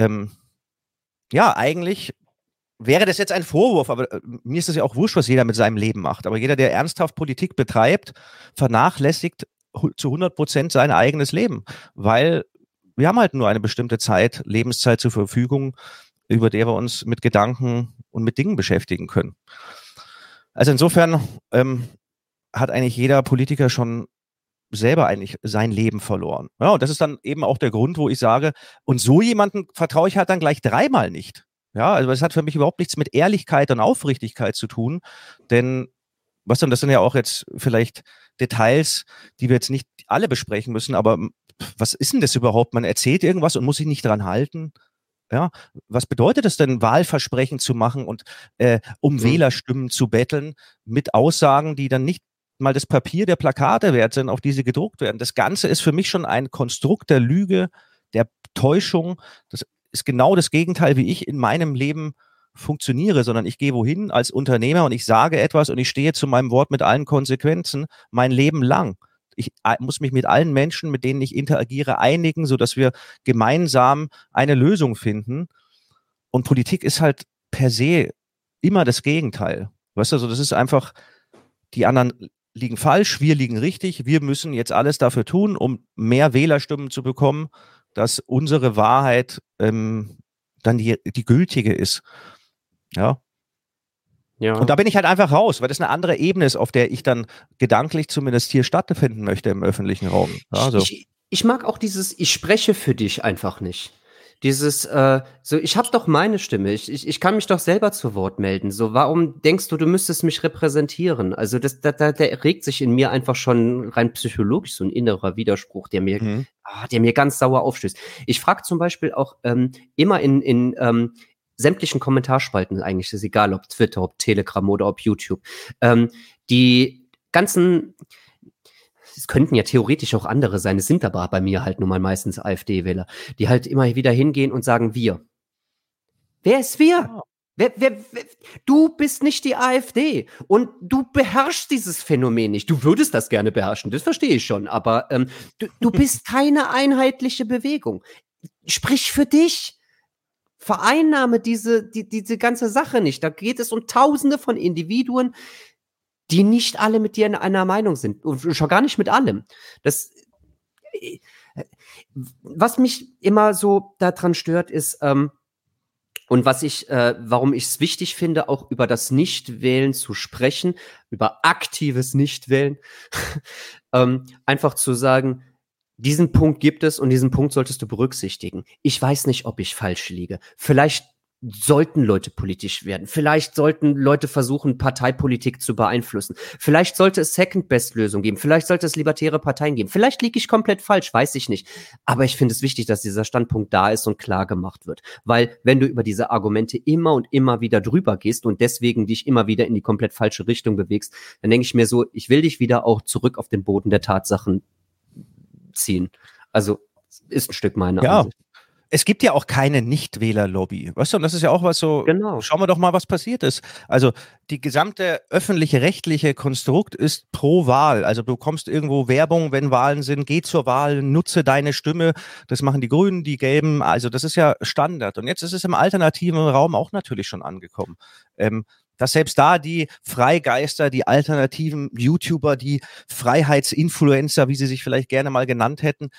ja, eigentlich wäre das jetzt ein Vorwurf, aber mir ist es ja auch wurscht, was jeder mit seinem Leben macht. Aber jeder, der ernsthaft Politik betreibt, vernachlässigt zu 100% sein eigenes Leben, weil wir haben halt nur eine bestimmte Zeit, Lebenszeit zur Verfügung, über der wir uns mit Gedanken und mit Dingen beschäftigen können. Also insofern hat eigentlich jeder Politiker schon selber eigentlich sein Leben verloren. Ja, und das ist dann eben auch der Grund, wo ich sage, und so jemanden vertraue ich halt dann gleich dreimal nicht. Ja, also das hat für mich überhaupt nichts mit Ehrlichkeit und Aufrichtigkeit zu tun, denn was denn, das sind ja auch jetzt vielleicht Details, die wir jetzt nicht alle besprechen müssen, aber was ist denn das überhaupt? Man erzählt irgendwas und muss sich nicht dran halten. Ja, was bedeutet es denn, Wahlversprechen zu machen und um Wählerstimmen zu betteln mit Aussagen, die dann nicht mal das Papier der Plakate wert sind, auf die sie gedruckt werden? Das Ganze ist für mich schon ein Konstrukt der Lüge, der Täuschung. Das ist genau das Gegenteil, wie ich in meinem Leben funktioniere, sondern ich gehe wohin als Unternehmer und ich sage etwas und ich stehe zu meinem Wort mit allen Konsequenzen mein Leben lang. Ich muss mich mit allen Menschen, mit denen ich interagiere, einigen, sodass wir gemeinsam eine Lösung finden. Und Politik ist halt per se immer das Gegenteil. Weißt du, also das ist einfach, die anderen liegen falsch, wir liegen richtig. Wir müssen jetzt alles dafür tun, um mehr Wählerstimmen zu bekommen, dass unsere Wahrheit dann die gültige ist. Ja. Ja. Und da bin ich halt einfach raus, weil das eine andere Ebene ist, auf der ich dann gedanklich zumindest hier stattfinden möchte im öffentlichen Raum. Ja, so. Ich mag auch dieses, ich spreche für dich einfach nicht. Dieses, so, ich habe doch meine Stimme, ich kann mich doch selber zu Wort melden. So, warum denkst du, du müsstest mich repräsentieren? Also da regt sich in mir einfach schon rein psychologisch so ein innerer Widerspruch, der mir ganz sauer aufstößt. Ich frage zum Beispiel auch immer in sämtlichen Kommentarspalten, eigentlich ist egal, ob Twitter, ob Telegram oder ob YouTube, die ganzen, es könnten ja theoretisch auch andere sein, es sind aber bei mir halt nun mal meistens AfD-Wähler, die halt immer wieder hingehen und sagen, wir. Wer ist wir? Wer, du bist nicht die AfD und du beherrschst dieses Phänomen nicht. Du würdest das gerne beherrschen, das verstehe ich schon, aber du bist keine einheitliche Bewegung. Sprich für dich. Vereinnahme diese ganze Sache nicht. Da geht es um Tausende von Individuen, die nicht alle mit dir in einer Meinung sind. Und schon gar nicht mit allem. Was mich immer so daran stört, ist, und warum ich es wichtig finde, auch über das Nichtwählen zu sprechen, über aktives Nichtwählen, einfach zu sagen, diesen Punkt gibt es und diesen Punkt solltest du berücksichtigen. Ich weiß nicht, ob ich falsch liege. Vielleicht sollten Leute politisch werden. Vielleicht sollten Leute versuchen, Parteipolitik zu beeinflussen. Vielleicht sollte es Second-Best-Lösungen geben. Vielleicht sollte es libertäre Parteien geben. Vielleicht liege ich komplett falsch, weiß ich nicht. Aber ich finde es wichtig, dass dieser Standpunkt da ist und klar gemacht wird. Weil wenn du über diese Argumente immer und immer wieder drüber gehst und deswegen dich immer wieder in die komplett falsche Richtung bewegst, dann denke ich mir so, ich will dich wieder auch zurück auf den Boden der Tatsachen ziehen. Also ist ein Stück meiner Ansicht. Es gibt ja auch keine Nichtwähler-Lobby. Weißt du, und das ist ja auch was so, genau. Schauen wir doch mal, was passiert ist. Also die gesamte öffentliche, rechtliche Konstrukt ist pro Wahl. Also du bekommst irgendwo Werbung, wenn Wahlen sind, geh zur Wahl, nutze deine Stimme. Das machen die Grünen, die Gelben. Also das ist ja Standard. Und jetzt ist es im alternativen Raum auch natürlich schon angekommen. Dass selbst da die Freigeister, die alternativen YouTuber, die Freiheitsinfluencer, wie sie sich vielleicht gerne mal genannt hätten,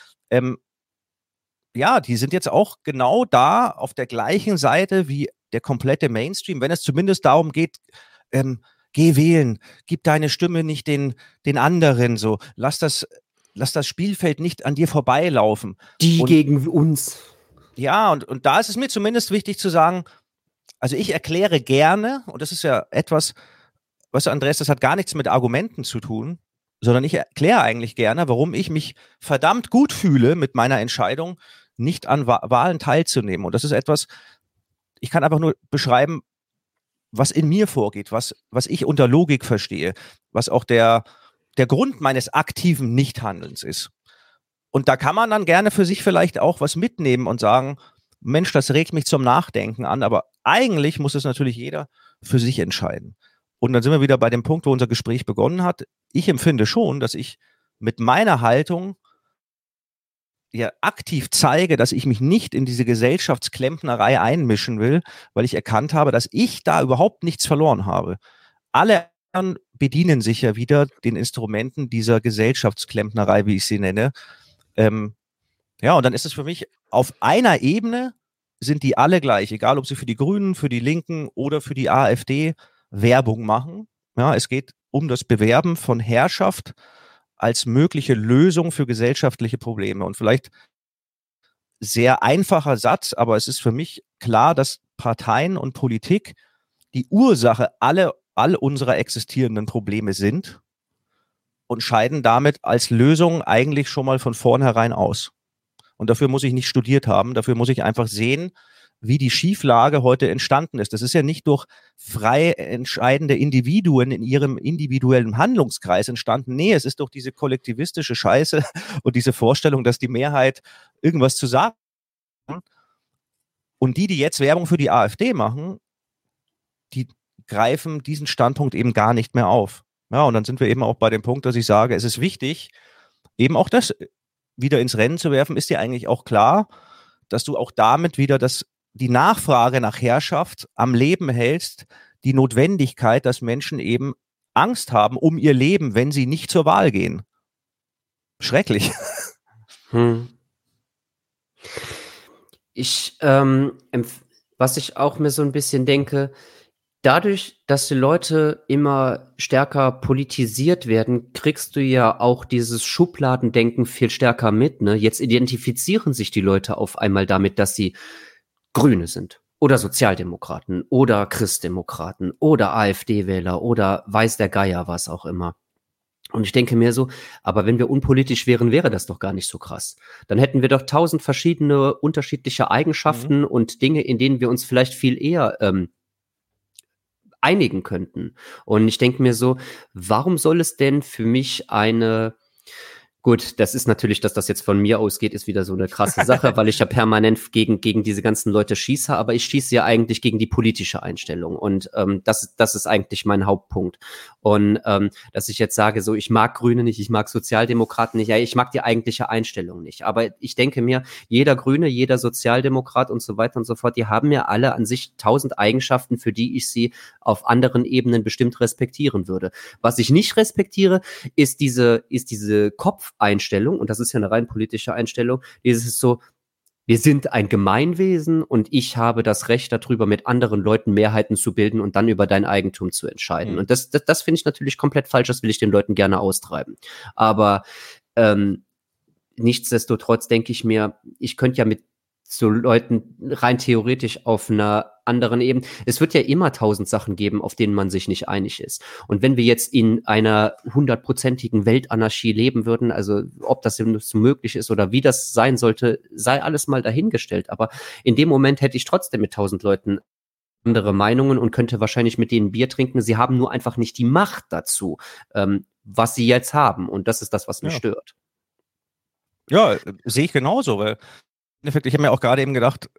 die sind jetzt auch genau da auf der gleichen Seite wie der komplette Mainstream, wenn es zumindest darum geht, geh wählen, gib deine Stimme nicht den anderen, so, lass das Spielfeld nicht an dir vorbeilaufen. Gegen uns. Ja, und da ist es mir zumindest wichtig zu sagen, also ich erkläre gerne, und das ist ja etwas, weißt du, Andreas, das hat gar nichts mit Argumenten zu tun, sondern ich erkläre eigentlich gerne, warum ich mich verdammt gut fühle mit meiner Entscheidung, nicht an Wahlen teilzunehmen. Und das ist etwas, ich kann einfach nur beschreiben, was in mir vorgeht, was ich unter Logik verstehe, was auch der Grund meines aktiven Nichthandelns ist. Und da kann man dann gerne für sich vielleicht auch was mitnehmen und sagen, Mensch, das regt mich zum Nachdenken an, aber eigentlich muss es natürlich jeder für sich entscheiden. Und dann sind wir wieder bei dem Punkt, wo unser Gespräch begonnen hat. Ich empfinde schon, dass ich mit meiner Haltung ja aktiv zeige, dass ich mich nicht in diese Gesellschaftsklempnerei einmischen will, weil ich erkannt habe, dass ich da überhaupt nichts verloren habe. Alle anderen bedienen sich ja wieder den Instrumenten dieser Gesellschaftsklempnerei, wie ich sie nenne. Und dann ist es für mich auf einer Ebene sind die alle gleich, egal ob sie für die Grünen, für die Linken oder für die AfD Werbung machen. Ja, es geht um das Bewerben von Herrschaft als mögliche Lösung für gesellschaftliche Probleme. Und vielleicht sehr einfacher Satz, aber es ist für mich klar, dass Parteien und Politik die Ursache all unserer existierenden Probleme sind. und scheiden damit als Lösung eigentlich schon mal von vornherein aus. Und dafür muss ich nicht studiert haben, dafür muss ich einfach sehen, wie die Schieflage heute entstanden ist. Das ist ja nicht durch frei entscheidende Individuen in ihrem individuellen Handlungskreis entstanden. Nee, es ist durch diese kollektivistische Scheiße und diese Vorstellung, dass die Mehrheit irgendwas zu sagen hat. Und die jetzt Werbung für die AfD machen, die greifen diesen Standpunkt eben gar nicht mehr auf. Ja, und dann sind wir eben auch bei dem Punkt, dass ich sage, es ist wichtig, eben auch das wieder ins Rennen zu werfen. Ist dir eigentlich auch klar, dass du auch damit wieder die Nachfrage nach Herrschaft am Leben hältst, die Notwendigkeit, dass Menschen eben Angst haben um ihr Leben, wenn sie nicht zur Wahl gehen. Schrecklich. Was ich auch mir so ein bisschen denke, dadurch, dass die Leute immer stärker politisiert werden, kriegst du ja auch dieses Schubladendenken viel stärker mit, ne? Jetzt identifizieren sich die Leute auf einmal damit, dass sie Grüne sind oder Sozialdemokraten oder Christdemokraten oder AfD-Wähler oder weiß der Geier was auch immer. Und ich denke mir so, aber wenn wir unpolitisch wären, wäre das doch gar nicht so krass. Dann hätten wir doch 1000 verschiedene unterschiedliche Eigenschaften und Dinge, in denen wir uns vielleicht viel eher einigen könnten. Und ich denke mir so, warum soll es denn für mich gut, das ist natürlich, dass das jetzt von mir ausgeht, ist wieder so eine krasse Sache, weil ich ja permanent gegen diese ganzen Leute schieße, aber ich schieße ja eigentlich gegen die politische Einstellung und das ist eigentlich mein Hauptpunkt. Und dass ich jetzt sage, so ich mag Grüne nicht, ich mag Sozialdemokraten nicht, ja, ich mag die eigentliche Einstellung nicht, aber ich denke mir, jeder Grüne, jeder Sozialdemokrat und so weiter und so fort, die haben ja alle an sich 1000 Eigenschaften, für die ich sie auf anderen Ebenen bestimmt respektieren würde. Was ich nicht respektiere, ist diese Kopfeinstellung, und das ist ja eine rein politische Einstellung, dieses so, wir sind ein Gemeinwesen und ich habe das Recht darüber, mit anderen Leuten Mehrheiten zu bilden und dann über dein Eigentum zu entscheiden. Und das finde ich natürlich komplett falsch, das will ich den Leuten gerne austreiben. Aber nichtsdestotrotz denke ich mir, ich könnte ja mit so Leuten rein theoretisch auf einer anderen Ebene. Es wird ja immer 1000 Sachen geben, auf denen man sich nicht einig ist. Und wenn wir jetzt in einer 100%igen Weltanarchie leben würden, also ob das so möglich ist oder wie das sein sollte, sei alles mal dahingestellt. Aber in dem Moment hätte ich trotzdem mit 1000 Leuten andere Meinungen und könnte wahrscheinlich mit denen Bier trinken. Sie haben nur einfach nicht die Macht dazu, was sie jetzt haben. Und das ist das, was mich stört. Ja, sehe ich genauso, weil ich habe mir auch gerade eben gedacht,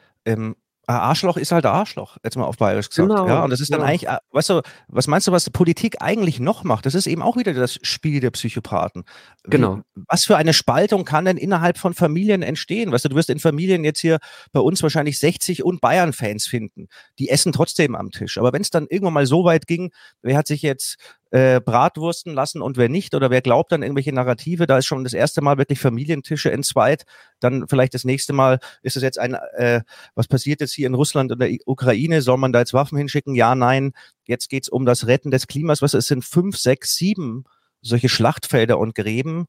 Arschloch ist halt Arschloch, jetzt mal auf Bayerisch gesagt. Genau, ja, und das ist dann eigentlich, weißt du, was meinst du, was die Politik eigentlich noch macht? Das ist eben auch wieder das Spiel der Psychopathen. Genau. Was für eine Spaltung kann denn innerhalb von Familien entstehen? Weißt du, du wirst in Familien jetzt hier bei uns wahrscheinlich 60 und Bayern-Fans finden. Die essen trotzdem am Tisch. Aber wenn es dann irgendwann mal so weit ging, wer hat sich jetzt bratwursten lassen und wer nicht, oder wer glaubt an irgendwelche Narrative, da ist schon das erste Mal wirklich Familientische entzweit, dann vielleicht das nächste Mal ist es jetzt was passiert jetzt hier in Russland und der Ukraine, soll man da jetzt Waffen hinschicken? Ja, nein, jetzt geht's um das Retten des Klimas, es sind 5, 6, 7 solche Schlachtfelder und Gräben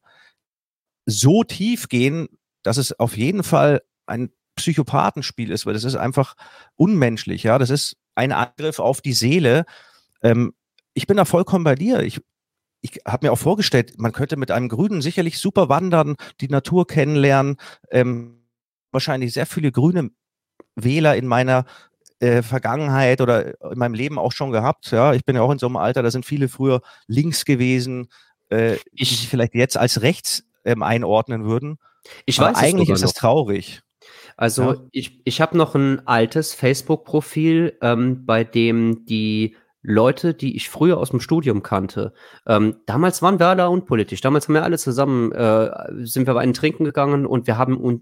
so tief gehen, dass es auf jeden Fall ein Psychopathenspiel ist, weil das ist einfach unmenschlich, ja, das ist ein Angriff auf die Seele. Ich bin da vollkommen bei dir. Ich habe mir auch vorgestellt, man könnte mit einem Grünen sicherlich super wandern, die Natur kennenlernen. Wahrscheinlich sehr viele grüne Wähler in meiner Vergangenheit oder in meinem Leben auch schon gehabt. Ja, ich bin ja auch in so einem Alter, da sind viele früher links gewesen, die sich vielleicht jetzt als rechts einordnen würden. Ich Aber weiß eigentlich ist das traurig. Also ich habe noch ein altes Facebook-Profil, bei dem die Leute, die ich früher aus dem Studium kannte, damals waren wir alle unpolitisch. Damals haben wir alle zusammen, sind wir bei einem Trinken gegangen und wir haben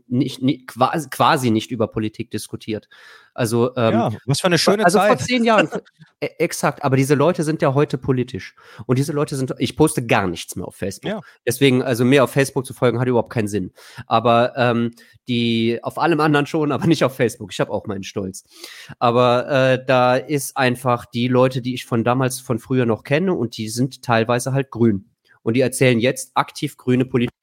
quasi nicht über Politik diskutiert. Also was für eine schöne Zeit. Also vor 10 Jahren. Exakt, aber diese Leute sind ja heute politisch. Und diese Leute ich poste gar nichts mehr auf Facebook. Ja. Deswegen, also mehr auf Facebook zu folgen, hat überhaupt keinen Sinn. Aber die auf allem anderen schon, aber nicht auf Facebook. Ich habe auch meinen Stolz. Aber da ist einfach die Leute, die ich von früher noch kenne, und die sind teilweise halt grün. Und die erzählen jetzt aktiv grüne Politik.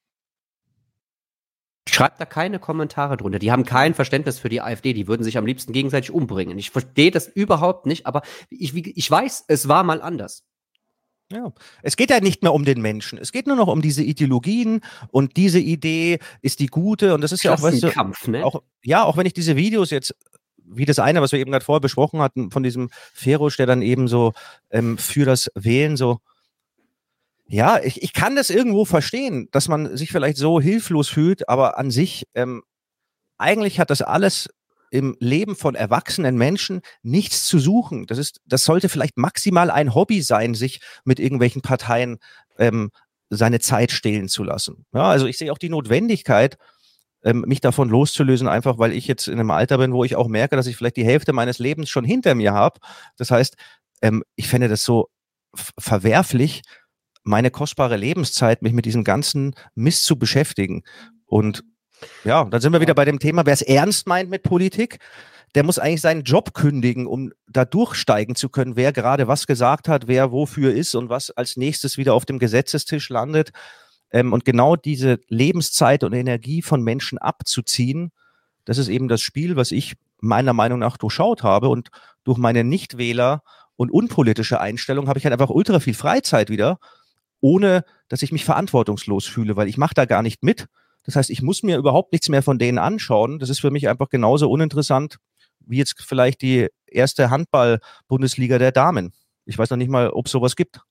Schreibt da keine Kommentare drunter. Die haben kein Verständnis für die AfD. Die würden sich am liebsten gegenseitig umbringen. Ich verstehe das überhaupt nicht, aber ich weiß, es war mal anders. Ja, es geht ja nicht mehr um den Menschen. Es geht nur noch um diese Ideologien und diese Idee ist die gute. Und das ist ja auch, weißt du, Klassenkampf, ne? auch wenn ich diese Videos jetzt, wie das eine, was wir eben gerade vorher besprochen hatten, von diesem Ferosch, der dann eben so für das Wählen so, ja, ich kann das irgendwo verstehen, dass man sich vielleicht so hilflos fühlt, aber an sich, eigentlich hat das alles im Leben von erwachsenen Menschen nichts zu suchen. Das sollte vielleicht maximal ein Hobby sein, sich mit irgendwelchen Parteien seine Zeit stehlen zu lassen. Ja, also ich sehe auch die Notwendigkeit, mich davon loszulösen, einfach weil ich jetzt in einem Alter bin, wo ich auch merke, dass ich vielleicht die Hälfte meines Lebens schon hinter mir habe. Das heißt, ich fände das so verwerflich, meine kostbare Lebenszeit, mich mit diesem ganzen Mist zu beschäftigen. Und ja, dann sind wir wieder bei dem Thema, wer es ernst meint mit Politik, der muss eigentlich seinen Job kündigen, um da durchsteigen zu können, wer gerade was gesagt hat, wer wofür ist und was als nächstes wieder auf dem Gesetzestisch landet. Und genau diese Lebenszeit und Energie von Menschen abzuziehen, das ist eben das Spiel, was ich meiner Meinung nach durchschaut habe. Und durch meine Nichtwähler und unpolitische Einstellung habe ich halt einfach ultra viel Freizeit wieder, ohne dass ich mich verantwortungslos fühle, weil ich mache da gar nicht mit. Das heißt, ich muss mir überhaupt nichts mehr von denen anschauen. Das ist für mich einfach genauso uninteressant wie jetzt vielleicht die erste Handball-Bundesliga der Damen. Ich weiß noch nicht mal, ob es sowas gibt.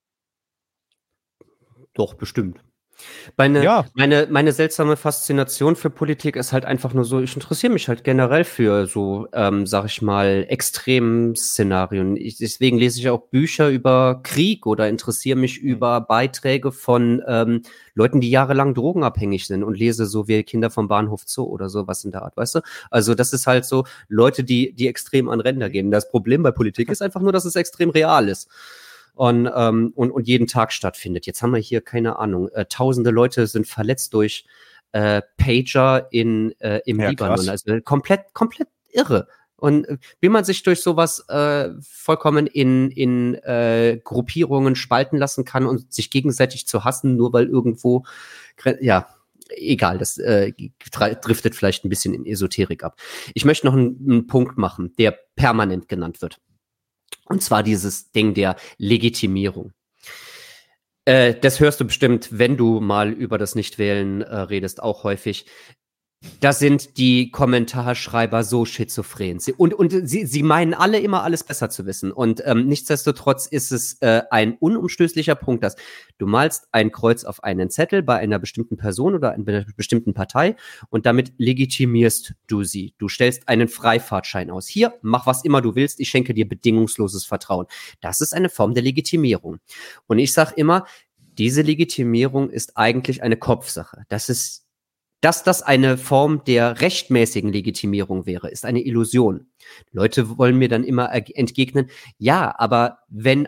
Doch, bestimmt. Meine seltsame Faszination für Politik ist halt einfach nur so, ich interessiere mich halt generell für so, sag ich mal, Extremszenarien. Deswegen lese ich auch Bücher über Krieg oder interessiere mich über Beiträge von Leuten, die jahrelang drogenabhängig sind und lese so wie Kinder vom Bahnhof Zoo oder sowas in der Art, weißt du? Also das ist halt so Leute, die extrem an Ränder gehen. Das Problem bei Politik ist einfach nur, dass es extrem real ist. Und jeden Tag stattfindet. Jetzt haben wir hier, keine Ahnung, tausende Leute sind verletzt durch Pager im Libanon. Krass. Also komplett irre. Und wie man sich durch sowas vollkommen in Gruppierungen spalten lassen kann und sich gegenseitig zu hassen, nur weil irgendwo, ja, egal, das driftet vielleicht ein bisschen in Esoterik ab. Ich möchte noch einen Punkt machen, der permanent genannt wird. Und zwar dieses Ding der Legitimierung. Das hörst du bestimmt, wenn du mal über das Nichtwählen redest, auch häufig. Da sind die Kommentarschreiber so schizophren. Sie meinen alle immer alles besser zu wissen. Und nichtsdestotrotz ist es ein unumstößlicher Punkt, dass du malst ein Kreuz auf einen Zettel bei einer bestimmten Person oder einer bestimmten Partei und damit legitimierst du sie. Du stellst einen Freifahrtschein aus. Hier, mach was immer du willst, ich schenke dir bedingungsloses Vertrauen. Das ist eine Form der Legitimierung. Und ich sage immer, diese Legitimierung ist eigentlich eine Kopfsache. Dass das eine Form der rechtmäßigen Legitimierung wäre, ist eine Illusion. Leute wollen mir dann immer entgegnen, ja, aber wenn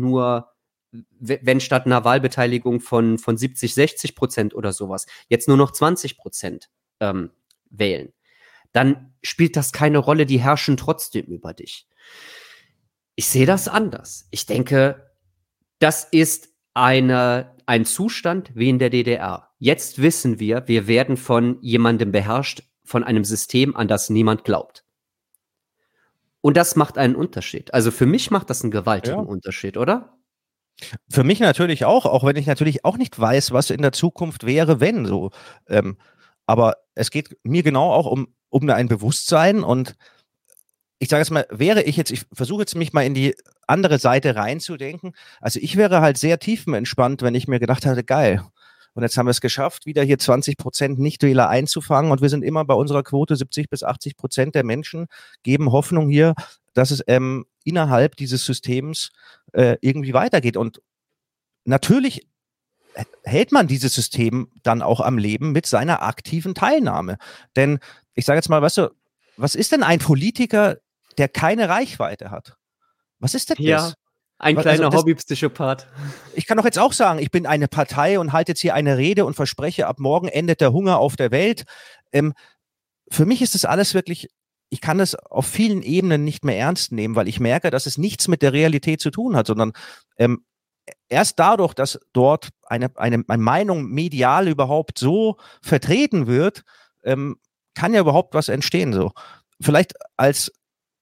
statt einer Wahlbeteiligung von 70-60% oder sowas jetzt nur noch 20% wählen, dann spielt das keine Rolle, die herrschen trotzdem über dich. Ich sehe das anders. Ich denke, das ist ein Zustand wie in der DDR. Jetzt wissen wir werden von jemandem beherrscht, von einem System, an das niemand glaubt. Und das macht einen Unterschied. Also für mich macht das einen gewaltigen Unterschied, oder? Für mich natürlich auch wenn ich natürlich auch nicht weiß, was in der Zukunft wäre, wenn so. Aber es geht mir genau auch um ein Bewusstsein und ich sage jetzt mal, ich versuche jetzt mich mal in die andere Seite reinzudenken. Also ich wäre halt sehr tiefenentspannt, wenn ich mir gedacht hätte, geil. Und jetzt haben wir es geschafft, wieder hier 20% Nichtwähler einzufangen und wir sind immer bei unserer Quote 70-80% der Menschen geben Hoffnung hier, dass es innerhalb dieses Systems irgendwie weitergeht. Und natürlich hält man dieses System dann auch am Leben mit seiner aktiven Teilnahme. Denn ich sage jetzt mal, weißt du, was ist denn ein Politiker, der keine Reichweite hat? Was ist denn das? Ja, ein kleiner Hobbypsychopath. Ich kann doch jetzt auch sagen, ich bin eine Partei und halte jetzt hier eine Rede und verspreche, ab morgen endet der Hunger auf der Welt. Für mich ist das alles wirklich, ich kann das auf vielen Ebenen nicht mehr ernst nehmen, weil ich merke, dass es nichts mit der Realität zu tun hat, sondern erst dadurch, dass dort eine Meinung medial überhaupt so vertreten wird, kann ja überhaupt was entstehen. So. Vielleicht als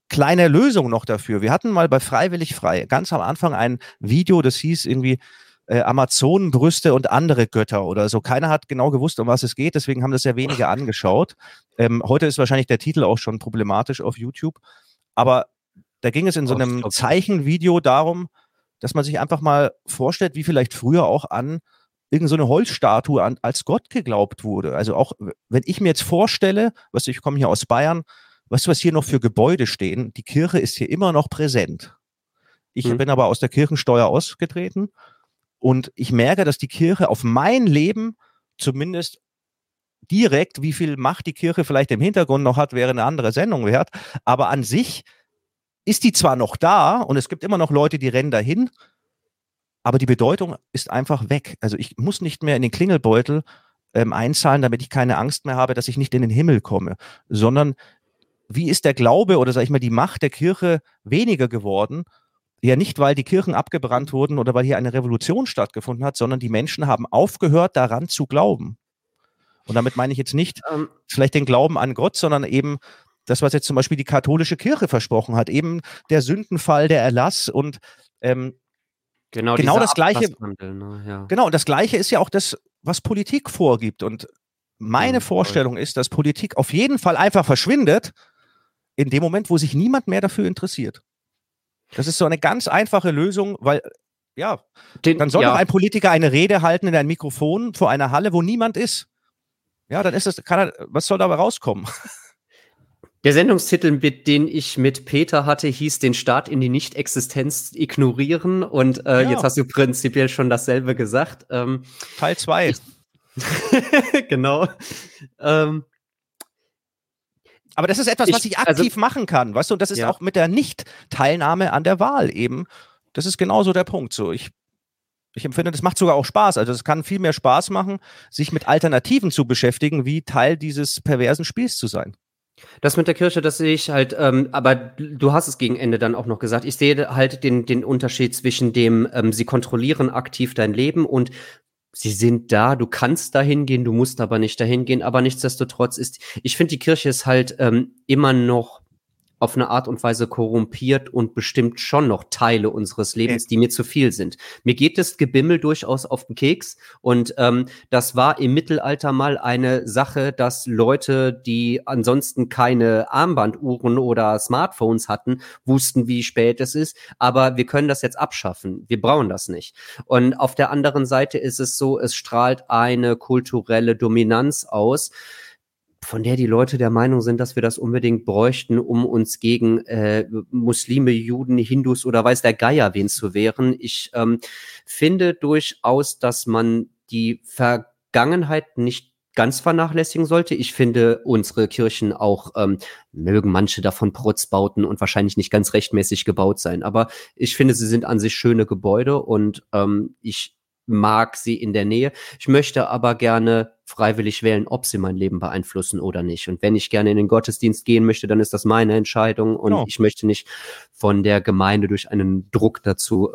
kleine Lösung noch dafür. Wir hatten mal bei Freiwillig Frei ganz am Anfang ein Video, das hieß irgendwie Amazonenbrüste und andere Götter oder so. Keiner hat genau gewusst, um was es geht, deswegen haben das sehr wenige angeschaut. Heute ist wahrscheinlich der Titel auch schon problematisch auf YouTube, aber da ging es in so einem Zeichenvideo darum, dass man sich einfach mal vorstellt, wie vielleicht früher auch an irgend so eine Holzstatue als Gott geglaubt wurde. Also auch, wenn ich mir jetzt vorstelle, ich komme hier aus Bayern, weißt du, was hier noch für Gebäude stehen? Die Kirche ist hier immer noch präsent. Ich bin aber aus der Kirchensteuer ausgetreten und ich merke, dass die Kirche auf mein Leben zumindest direkt, wie viel Macht die Kirche vielleicht im Hintergrund noch hat, wäre eine andere Sendung wert. Aber an sich ist die zwar noch da und es gibt immer noch Leute, die rennen dahin, aber die Bedeutung ist einfach weg. Also ich muss nicht mehr in den Klingelbeutel einzahlen, damit ich keine Angst mehr habe, dass ich nicht in den Himmel komme, sondern wie ist der Glaube oder sag ich mal die Macht der Kirche weniger geworden? Ja, nicht, weil die Kirchen abgebrannt wurden oder weil hier eine Revolution stattgefunden hat, sondern die Menschen haben aufgehört, daran zu glauben. Und damit meine ich jetzt nicht vielleicht den Glauben an Gott, sondern eben das, was jetzt zum Beispiel die katholische Kirche versprochen hat, eben der Sündenfall, der Erlass und genau das Gleiche. Ne? Ja. Genau, und das Gleiche ist ja auch das, was Politik vorgibt. Und meine Vorstellung ist, dass Politik auf jeden Fall einfach verschwindet, in dem Moment, wo sich niemand mehr dafür interessiert. Das ist so eine ganz einfache Lösung, weil, dann soll doch ein Politiker eine Rede halten in ein Mikrofon vor einer Halle, wo niemand ist. Ja, dann ist es, was soll dabei rauskommen? Der Sendungstitel, den ich mit Peter hatte, hieß "Den Staat in die Nichtexistenz ignorieren" und jetzt hast du prinzipiell schon dasselbe gesagt. Teil 2. Genau. Aber das ist etwas, was ich aktiv machen kann, weißt du, und das ist auch mit der Nicht-Teilnahme an der Wahl eben. Das ist genauso der Punkt. So, ich empfinde, das macht sogar auch Spaß. Also es kann viel mehr Spaß machen, sich mit Alternativen zu beschäftigen, wie Teil dieses perversen Spiels zu sein. Das mit der Kirche, das sehe ich halt, aber du hast es gegen Ende dann auch noch gesagt. Ich sehe halt den Unterschied zwischen dem, sie kontrollieren aktiv dein Leben und sie sind da, du kannst dahin gehen, du musst aber nicht dahin gehen, aber nichtsdestotrotz ich finde, die Kirche ist halt immer noch auf eine Art und Weise korrumpiert und bestimmt schon noch Teile unseres Lebens, die mir zu viel sind. Mir geht das Gebimmel durchaus auf den Keks und das war im Mittelalter mal eine Sache, dass Leute, die ansonsten keine Armbanduhren oder Smartphones hatten, wussten, wie spät es ist, aber wir können das jetzt abschaffen. Wir brauchen das nicht. Und auf der anderen Seite ist es so, es strahlt eine kulturelle Dominanz aus, von der die Leute der Meinung sind, dass wir das unbedingt bräuchten, um uns gegen Muslime, Juden, Hindus oder weiß der Geier wen zu wehren. Ich finde durchaus, dass man die Vergangenheit nicht ganz vernachlässigen sollte. Ich finde unsere Kirchen auch, mögen manche davon Protzbauten und wahrscheinlich nicht ganz rechtmäßig gebaut sein, aber ich finde, sie sind an sich schöne Gebäude und ich mag sie in der Nähe. Ich möchte aber gerne freiwillig wählen, ob sie mein Leben beeinflussen oder nicht. Und wenn ich gerne in den Gottesdienst gehen möchte, dann ist das meine Entscheidung und ich möchte nicht von der Gemeinde durch einen Druck dazu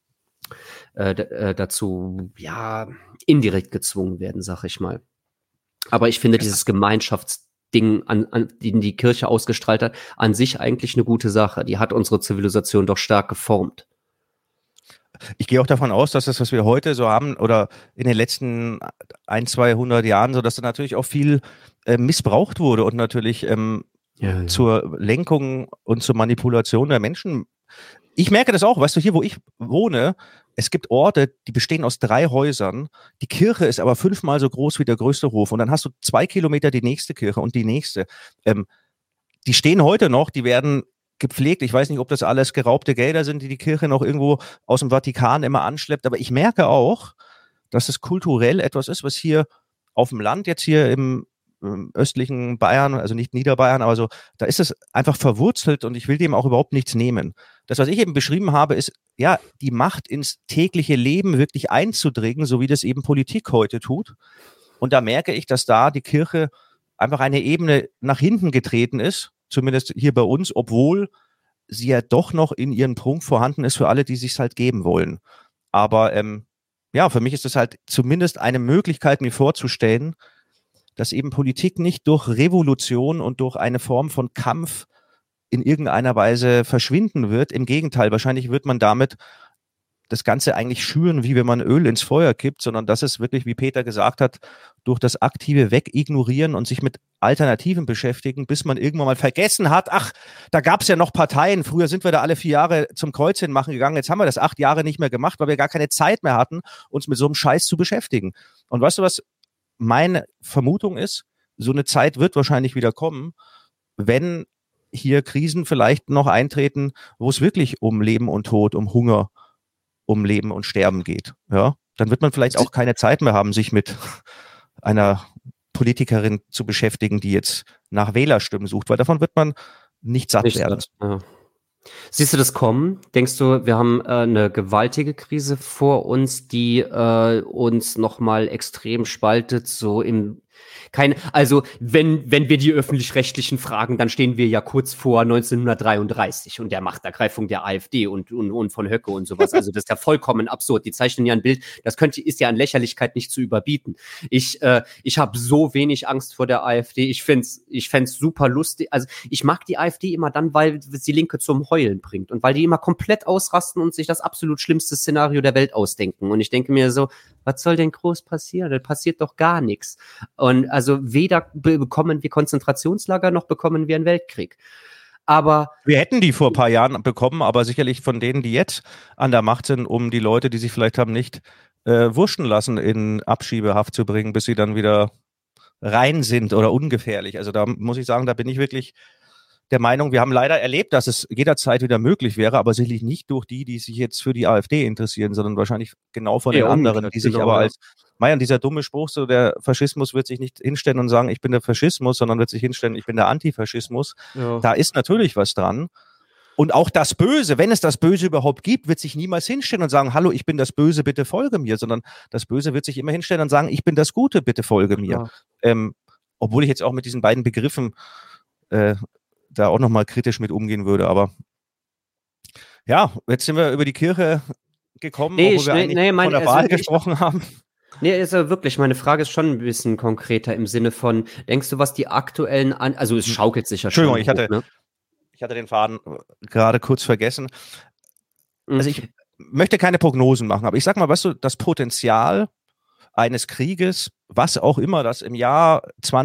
indirekt gezwungen werden, sag ich mal. Aber ich finde dieses Gemeinschaftsding, den die Kirche ausgestrahlt hat, an sich eigentlich eine gute Sache. Die hat unsere Zivilisation doch stark geformt. Ich gehe auch davon aus, dass das, was wir heute so haben oder in den letzten 100-200 Jahren, so dass da natürlich auch viel missbraucht wurde und natürlich zur Lenkung und zur Manipulation der Menschen. Ich merke das auch, weißt du, hier, wo ich wohne, es gibt Orte, die bestehen aus 3 Häusern. Die Kirche ist aber 5-mal so groß wie der größte Hof. Und dann hast du 2 Kilometer die nächste Kirche und die nächste. Die stehen heute noch, die werden gepflegt. Ich weiß nicht, ob das alles geraubte Gelder sind, die Kirche noch irgendwo aus dem Vatikan immer anschleppt. Aber ich merke auch, dass es kulturell etwas ist, was hier auf dem Land, jetzt hier im östlichen Bayern, also nicht Niederbayern, aber so, da ist es einfach verwurzelt und ich will dem auch überhaupt nichts nehmen. Das, was ich eben beschrieben habe, ist, ja, die Macht ins tägliche Leben wirklich einzudringen, so wie das eben Politik heute tut. Und da merke ich, dass da die Kirche einfach eine Ebene nach hinten getreten ist, zumindest hier bei uns, obwohl sie ja doch noch in ihren Prunk vorhanden ist für alle, die sich halt geben wollen. Aber für mich ist das halt zumindest eine Möglichkeit, mir vorzustellen, dass eben Politik nicht durch Revolution und durch eine Form von Kampf in irgendeiner Weise verschwinden wird. Im Gegenteil, wahrscheinlich wird man damit das Ganze eigentlich schüren, wie wenn man Öl ins Feuer kippt, sondern dass es wirklich, wie Peter gesagt hat, durch das aktive Wegignorieren und sich mit Alternativen beschäftigen, bis man irgendwann mal vergessen hat, ach, da gab es ja noch Parteien, früher sind wir da alle 4 Jahre zum Kreuzchen machen gegangen, jetzt haben wir das 8 Jahre nicht mehr gemacht, weil wir gar keine Zeit mehr hatten, uns mit so einem Scheiß zu beschäftigen. Und weißt du, was meine Vermutung ist? So eine Zeit wird wahrscheinlich wieder kommen, wenn hier Krisen vielleicht noch eintreten, wo es wirklich um Leben und Tod, um Hunger, um Leben und Sterben geht. Ja, dann wird man vielleicht auch keine Zeit mehr haben, sich mit einer Politikerin zu beschäftigen, die jetzt nach Wählerstimmen sucht, weil davon wird man nicht satt werden. Ja. Siehst du das kommen? Denkst du, wir haben eine gewaltige Krise vor uns, die uns nochmal extrem spaltet, so im also wenn wir die Öffentlich-Rechtlichen fragen, dann stehen wir ja kurz vor 1933 und der Machtergreifung der AfD und von Höcke und sowas. Also das ist ja vollkommen absurd. Die zeichnen ja ein Bild, ist ja an Lächerlichkeit nicht zu überbieten. Ich habe so wenig Angst vor der AfD. Ich fänd's super lustig. Also ich mag die AfD immer dann, weil sie Linke zum Heulen bringt und weil die immer komplett ausrasten und sich das absolut schlimmste Szenario der Welt ausdenken. Und ich denke mir so, was soll denn groß passieren? Da passiert doch gar nichts. Und also weder bekommen wir Konzentrationslager, noch bekommen wir einen Weltkrieg. Aber wir hätten die vor ein paar Jahren bekommen, aber sicherlich von denen, die jetzt an der Macht sind, um die Leute, die sich vielleicht haben nicht wurschen lassen, in Abschiebehaft zu bringen, bis sie dann wieder rein sind oder ungefährlich. Also da muss ich sagen, da bin ich wirklich der Meinung, wir haben leider erlebt, dass es jederzeit wieder möglich wäre, aber sicherlich nicht durch die sich jetzt für die AfD interessieren, sondern wahrscheinlich genau von den anderen, die sich aber als dieser dumme Spruch, so der Faschismus wird sich nicht hinstellen und sagen, ich bin der Faschismus, sondern wird sich hinstellen, ich bin der Antifaschismus. Ja. Da ist natürlich was dran. Und auch das Böse, wenn es das Böse überhaupt gibt, wird sich niemals hinstellen und sagen, hallo, ich bin das Böse, bitte folge mir, sondern das Böse wird sich immer hinstellen und sagen, ich bin das Gute, bitte folge mir. Ja. Obwohl ich jetzt auch mit diesen beiden Begriffen da auch nochmal kritisch mit umgehen würde, aber ja, jetzt sind wir über die Kirche gekommen, obwohl wir eigentlich von der Wahl gesprochen haben. Nee, also wirklich, meine Frage ist schon ein bisschen konkreter im Sinne von, denkst du, was die aktuellen, also es schaukelt sich ja schon. Entschuldigung, ich hatte den Faden gerade kurz vergessen. Also ich möchte keine Prognosen machen, aber ich sag mal, weißt du, das Potenzial eines Krieges, was auch immer das im Jahr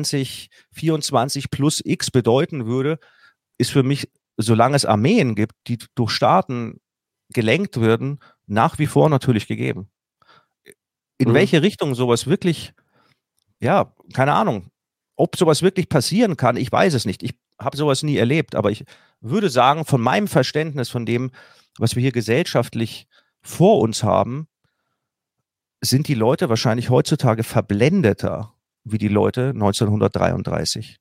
2024 plus X bedeuten würde, ist für mich, solange es Armeen gibt, die durch Staaten gelenkt werden, nach wie vor natürlich gegeben. In welche Richtung sowas wirklich, ja, keine Ahnung, ob sowas wirklich passieren kann, ich weiß es nicht. Ich habe sowas nie erlebt, aber ich würde sagen, von meinem Verständnis von dem, was wir hier gesellschaftlich vor uns haben, sind die Leute wahrscheinlich heutzutage verblendeter wie die Leute 1933.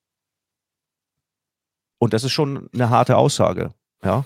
Und das ist schon eine harte Aussage, ja.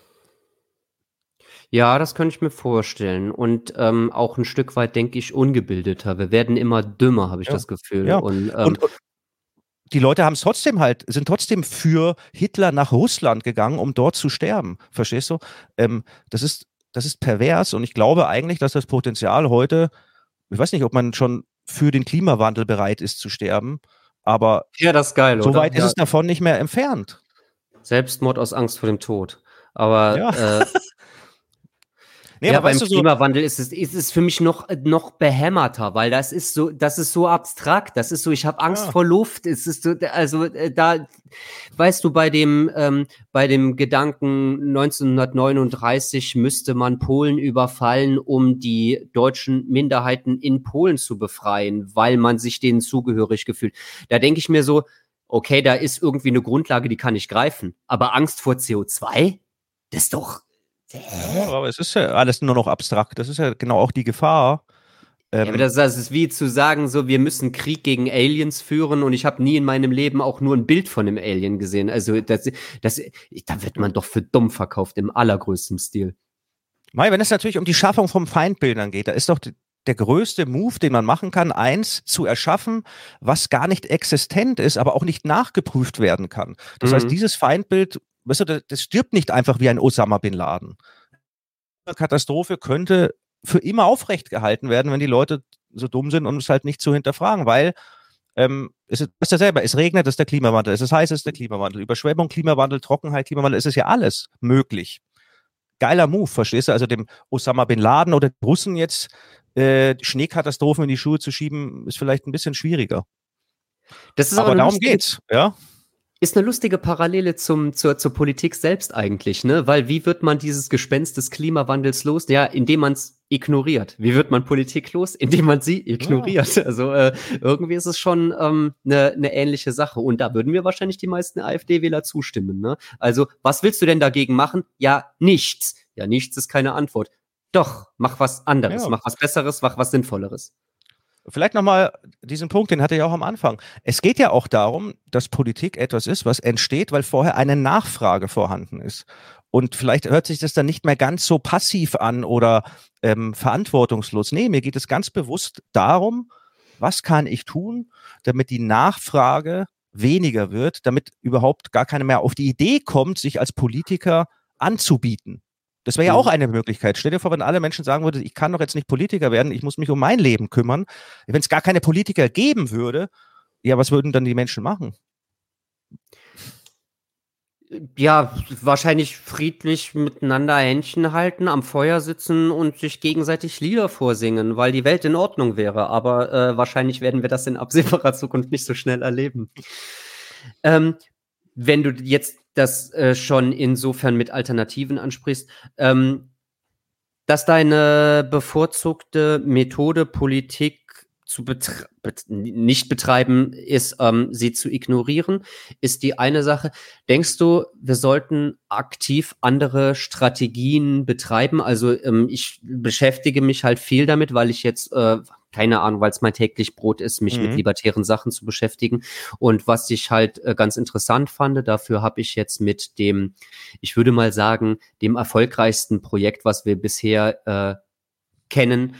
Ja, das könnte ich mir vorstellen. Und auch ein Stück weit, denke ich, ungebildeter. Wir werden immer dümmer, habe ich das Gefühl. Ja. Und die Leute sind trotzdem für Hitler nach Russland gegangen, um dort zu sterben. Verstehst du? Das ist pervers und ich glaube eigentlich, dass das Potenzial heute, ich weiß nicht, ob man schon für den Klimawandel bereit ist zu sterben, aber ja, das ist geil, so weit ist es davon nicht mehr entfernt. Selbstmord aus Angst vor dem Tod. Aber ja. Nee, ja, aber beim Klimawandel ist es für mich noch behämmerter, weil das ist so abstrakt. Das ist so, ich habe Angst vor Luft. Es ist so, also da, weißt du, bei dem Gedanken 1939 müsste man Polen überfallen, um die deutschen Minderheiten in Polen zu befreien, weil man sich denen zugehörig gefühlt. Da denke ich mir so, okay, da ist irgendwie eine Grundlage, die kann ich greifen. Aber Angst vor CO2, das ist doch... Ja, aber es ist ja alles nur noch abstrakt. Das ist ja genau auch die Gefahr. Ja, aber das ist wie zu sagen, so, wir müssen Krieg gegen Aliens führen und ich habe nie in meinem Leben auch nur ein Bild von einem Alien gesehen. Also da wird man doch für dumm verkauft im allergrößten Stil. Wenn es natürlich um die Schaffung von Feindbildern geht, da ist doch der größte Move, den man machen kann, eins zu erschaffen, was gar nicht existent ist, aber auch nicht nachgeprüft werden kann. Das heißt, dieses Feindbild, weißt du, das stirbt nicht einfach wie ein Osama Bin Laden. Eine Katastrophe könnte für immer aufrecht gehalten werden, wenn die Leute so dumm sind, um es halt nicht zu hinterfragen, weil ist ja selber, es regnet, ist der Klimawandel, es ist heiß, ist der Klimawandel, Überschwemmung, Klimawandel, Trockenheit, Klimawandel, es ist ja alles möglich. Geiler Move, verstehst du? Also dem Osama Bin Laden oder den Russen jetzt Schneekatastrophen in die Schuhe zu schieben, ist vielleicht ein bisschen schwieriger. Das ist aber darum geht's, ja. Ist eine lustige Parallele zur Politik selbst eigentlich, ne? Weil wie wird man dieses Gespenst des Klimawandels los? Ja, indem man es ignoriert. Wie wird man Politik los? Indem man sie ignoriert. Ja. Also irgendwie ist es schon eine ähnliche Sache. Und da würden mir wahrscheinlich die meisten AfD-Wähler zustimmen, ne? Also, was willst du denn dagegen machen? Ja, nichts. Ja, nichts ist keine Antwort. Doch, mach was anderes, mach was Besseres, mach was Sinnvolleres. Vielleicht nochmal diesen Punkt, den hatte ich auch am Anfang. Es geht ja auch darum, dass Politik etwas ist, was entsteht, weil vorher eine Nachfrage vorhanden ist. Und vielleicht hört sich das dann nicht mehr ganz so passiv an oder verantwortungslos. Nee, mir geht es ganz bewusst darum, was kann ich tun, damit die Nachfrage weniger wird, damit überhaupt gar keiner mehr auf die Idee kommt, sich als Politiker anzubieten. Das wäre ja auch eine Möglichkeit. Stell dir vor, wenn alle Menschen sagen würden, ich kann doch jetzt nicht Politiker werden, ich muss mich um mein Leben kümmern. Wenn es gar keine Politiker geben würde, ja, was würden dann die Menschen machen? Ja, wahrscheinlich friedlich miteinander Händchen halten, am Feuer sitzen und sich gegenseitig Lieder vorsingen, weil die Welt in Ordnung wäre. Aber wahrscheinlich werden wir das in absehbarer Zukunft nicht so schnell erleben. Wenn du jetzt das schon insofern mit Alternativen ansprichst, dass deine bevorzugte Methode, Politik zu nicht betreiben, ist, sie zu ignorieren, ist die eine Sache. Denkst du, wir sollten aktiv andere Strategien betreiben? Also ich beschäftige mich halt viel damit, weil ich jetzt keine Ahnung, weil es mein täglich Brot ist, mich mit libertären Sachen zu beschäftigen. Und was ich halt ganz interessant fand, dafür habe ich jetzt mit dem, ich würde mal sagen, dem erfolgreichsten Projekt, was wir bisher kennen,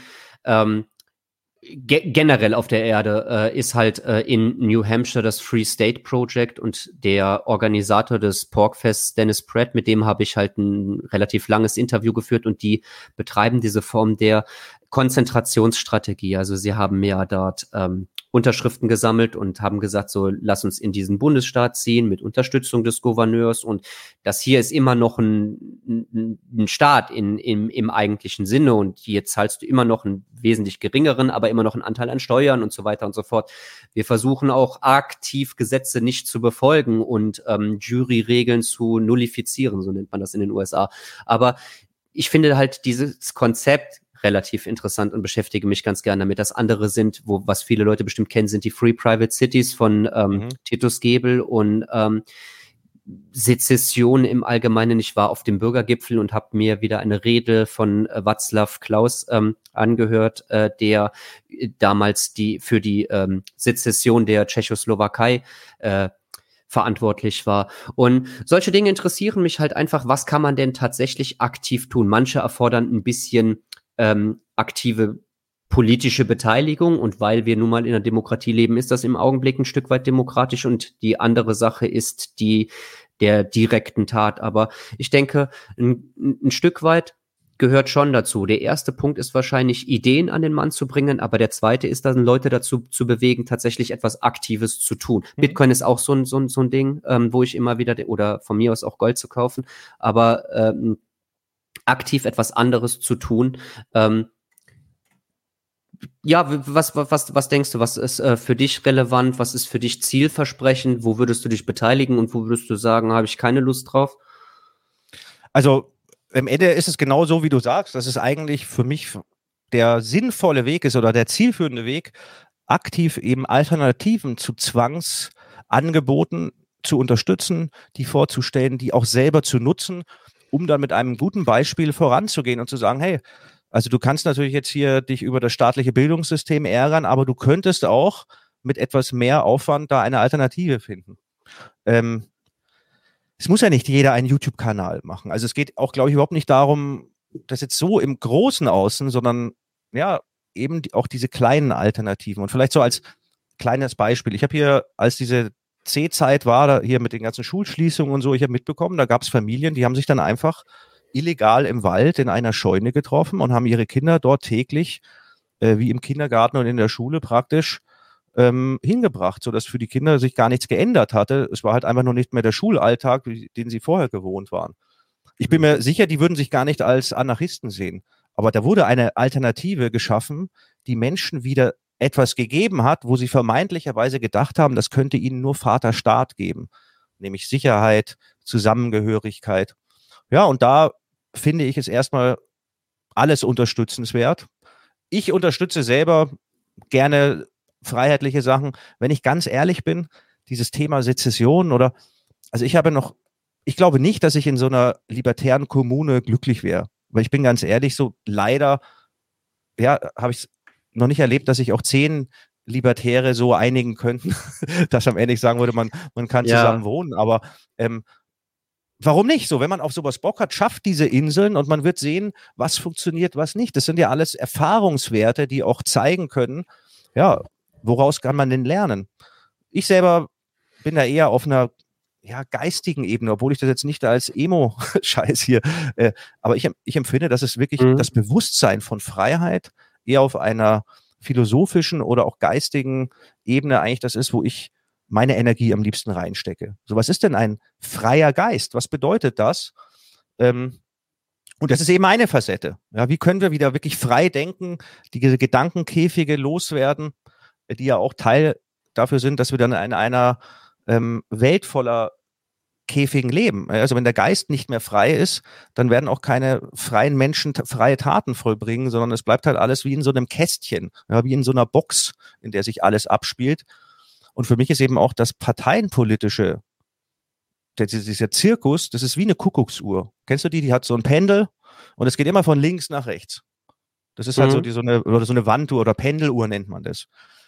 generell auf der Erde, ist halt in New Hampshire das Free State Project, und der Organisator des Porkfests, Dennis Pratt, mit dem habe ich halt ein relativ langes Interview geführt, und die betreiben diese Form der Konzentrationsstrategie. Also sie haben ja dort Unterschriften gesammelt und haben gesagt, so, lass uns in diesen Bundesstaat ziehen mit Unterstützung des Gouverneurs, und das hier ist immer noch ein Staat im eigentlichen Sinne, und hier zahlst du immer noch einen wesentlich geringeren, aber immer noch einen Anteil an Steuern und so weiter und so fort. Wir versuchen auch aktiv Gesetze nicht zu befolgen und Juryregeln zu nullifizieren, so nennt man das in den USA. Aber ich finde halt dieses Konzept relativ interessant und beschäftige mich ganz gerne damit. Das andere sind, was viele Leute bestimmt kennen, sind die Free Private Cities von Titus Gebel und Sezession im Allgemeinen. Ich war auf dem Bürgergipfel und habe mir wieder eine Rede von Václav Klaus angehört, der damals für die Sezession der Tschechoslowakei verantwortlich war. Und solche Dinge interessieren mich halt einfach, was kann man denn tatsächlich aktiv tun? Manche erfordern ein bisschen aktive politische Beteiligung, und weil wir nun mal in einer Demokratie leben, ist das im Augenblick ein Stück weit demokratisch, und die andere Sache ist die der direkten Tat. Aber ich denke, ein Stück weit gehört schon dazu. Der erste Punkt ist wahrscheinlich, Ideen an den Mann zu bringen, aber der zweite ist dann, Leute dazu zu bewegen, tatsächlich etwas Aktives zu tun. Bitcoin ist auch so ein Ding, wo ich immer wieder, oder von mir aus auch Gold zu kaufen, aber aktiv etwas anderes zu tun. Ja, was denkst du, was ist für dich relevant, was ist für dich zielversprechend, wo würdest du dich beteiligen und wo würdest du sagen, habe ich keine Lust drauf? Also am Ende ist es genau so, wie du sagst, dass es eigentlich für mich der sinnvolle Weg ist oder der zielführende Weg, aktiv eben Alternativen zu Zwangsangeboten zu unterstützen, die vorzustellen, die auch selber zu nutzen, um dann mit einem guten Beispiel voranzugehen und zu sagen, hey, also du kannst natürlich jetzt hier dich über das staatliche Bildungssystem ärgern, aber du könntest auch mit etwas mehr Aufwand da eine Alternative finden. Es muss ja nicht jeder einen YouTube-Kanal machen. Also es geht auch, glaube ich, überhaupt nicht darum, das jetzt so im Großen außen, sondern ja, eben auch diese kleinen Alternativen. Und vielleicht so als kleines Beispiel. Ich habe hier, als diese C-Zeit war, da hier mit den ganzen Schulschließungen und so, ich habe mitbekommen, da gab es Familien, die haben sich dann einfach illegal im Wald in einer Scheune getroffen und haben ihre Kinder dort täglich, wie im Kindergarten und in der Schule praktisch, hingebracht, sodass für die Kinder sich gar nichts geändert hatte. Es war halt einfach nur nicht mehr der Schulalltag, den sie vorher gewohnt waren. Ich bin mir sicher, die würden sich gar nicht als Anarchisten sehen. Aber da wurde eine Alternative geschaffen, die Menschen wieder etwas gegeben hat, wo sie vermeintlicherweise gedacht haben, das könnte ihnen nur Vaterstaat geben. Nämlich Sicherheit, Zusammengehörigkeit. Ja, und da finde ich es erstmal alles unterstützenswert. Ich unterstütze selber gerne freiheitliche Sachen. Wenn ich ganz ehrlich bin, dieses Thema Sezession also ich glaube nicht, dass ich in so einer libertären Kommune glücklich wäre. Weil ich bin ganz ehrlich, so leider, ja, habe ich es noch nicht erlebt, dass sich auch 10 Libertäre so einigen könnten, dass am Ende ich sagen würde, man kann zusammen wohnen. Aber warum nicht? So, wenn man auf sowas Bock hat, schafft diese Inseln und man wird sehen, was funktioniert, was nicht. Das sind ja alles Erfahrungswerte, die auch zeigen können, ja, woraus kann man denn lernen? Ich selber bin da eher auf einer geistigen Ebene, obwohl ich das jetzt nicht als Emo-Scheiß hier, aber ich empfinde, dass es wirklich das Bewusstsein von Freiheit eher auf einer philosophischen oder auch geistigen Ebene eigentlich das ist, wo ich meine Energie am liebsten reinstecke. So, was ist denn ein freier Geist? Was bedeutet das? Und das ist eben eine Facette. Ja, wie können wir wieder wirklich frei denken, diese Gedankenkäfige loswerden, die ja auch Teil dafür sind, dass wir dann in einer Welt voller Käfigen leben. Also wenn der Geist nicht mehr frei ist, dann werden auch keine freien Menschen freie Taten vollbringen, sondern es bleibt halt alles wie in so einem Kästchen, ja, wie in so einer Box, in der sich alles abspielt. Und für mich ist eben auch das parteienpolitische, dieser Zirkus, das ist wie eine Kuckucksuhr. Kennst du die? Die hat so ein Pendel und es geht immer von links nach rechts. Das ist halt so eine Wanduhr oder Pendeluhr nennt man das.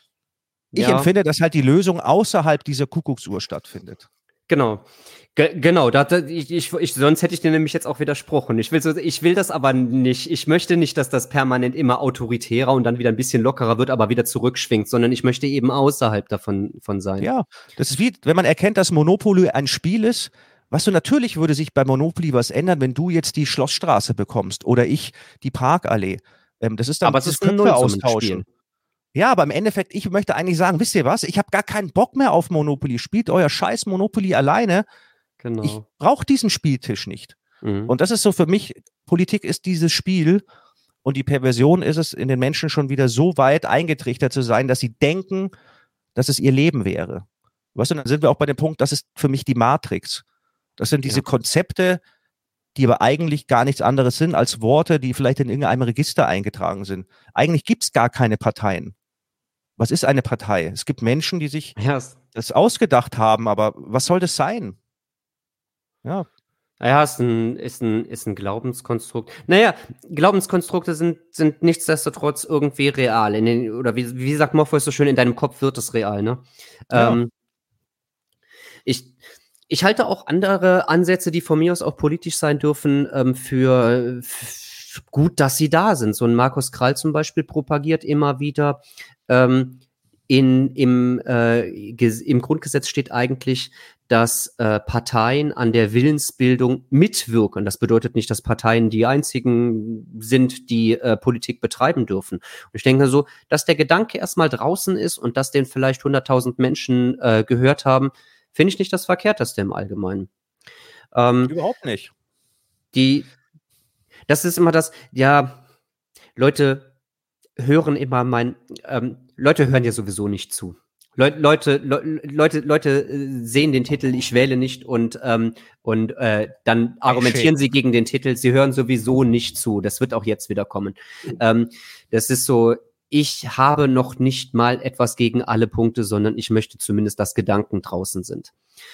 Ich empfinde, dass halt die Lösung außerhalb dieser Kuckucksuhr stattfindet. Genau. Genau, sonst hätte ich dir nämlich jetzt auch widersprochen. Ich will das aber nicht. Ich möchte nicht, dass das permanent immer autoritärer und dann wieder ein bisschen lockerer wird, aber wieder zurückschwingt, sondern ich möchte eben außerhalb davon sein. Ja, das ist wie, wenn man erkennt, dass Monopoly ein Spiel ist. Natürlich würde sich bei Monopoly was ändern, wenn du jetzt die Schlossstraße bekommst oder ich die Parkallee. Das ist dann aber das Köpfe austauschen. Ja, aber im Endeffekt, ich möchte eigentlich sagen, wisst ihr was? Ich habe gar keinen Bock mehr auf Monopoly. Spielt euer scheiß Monopoly alleine. Genau. Ich brauche diesen Spieltisch nicht. Und das ist so für mich, Politik ist dieses Spiel und die Perversion ist es, in den Menschen schon wieder so weit eingetrichtert zu sein, dass sie denken, dass es ihr Leben wäre. Weißt du, dann sind wir auch bei dem Punkt, das ist für mich die Matrix. Das sind diese Konzepte, die aber eigentlich gar nichts anderes sind als Worte, die vielleicht in irgendeinem Register eingetragen sind. Eigentlich gibt es gar keine Parteien. Was ist eine Partei? Es gibt Menschen, die sich das ausgedacht haben, aber was soll das sein? Ja. Ja, ist ein Glaubenskonstrukt. Naja, Glaubenskonstrukte sind nichtsdestotrotz irgendwie real. Oder wie sagt Morpheus so schön, in deinem Kopf wird es real, ne? Ja. Ich halte auch andere Ansätze, die von mir aus auch politisch sein dürfen, für gut, dass sie da sind. So ein Markus Krall zum Beispiel propagiert immer wieder, im Grundgesetz steht eigentlich, dass Parteien an der Willensbildung mitwirken. Das bedeutet nicht, dass Parteien die einzigen sind, die Politik betreiben dürfen. Und ich denke so, dass der Gedanke erstmal draußen ist und dass den vielleicht 100.000 Menschen gehört haben, finde ich nicht das Verkehrteste im Allgemeinen. Überhaupt nicht. Das ist immer das, Leute hören ja sowieso nicht zu. Leute sehen den Titel, ich wähle nicht und dann argumentieren sie gegen den Titel, sie hören sowieso nicht zu. Das wird auch jetzt wieder kommen. Das ist so, ich habe noch nicht mal etwas gegen alle Punkte, sondern ich möchte zumindest, dass Gedanken draußen sind.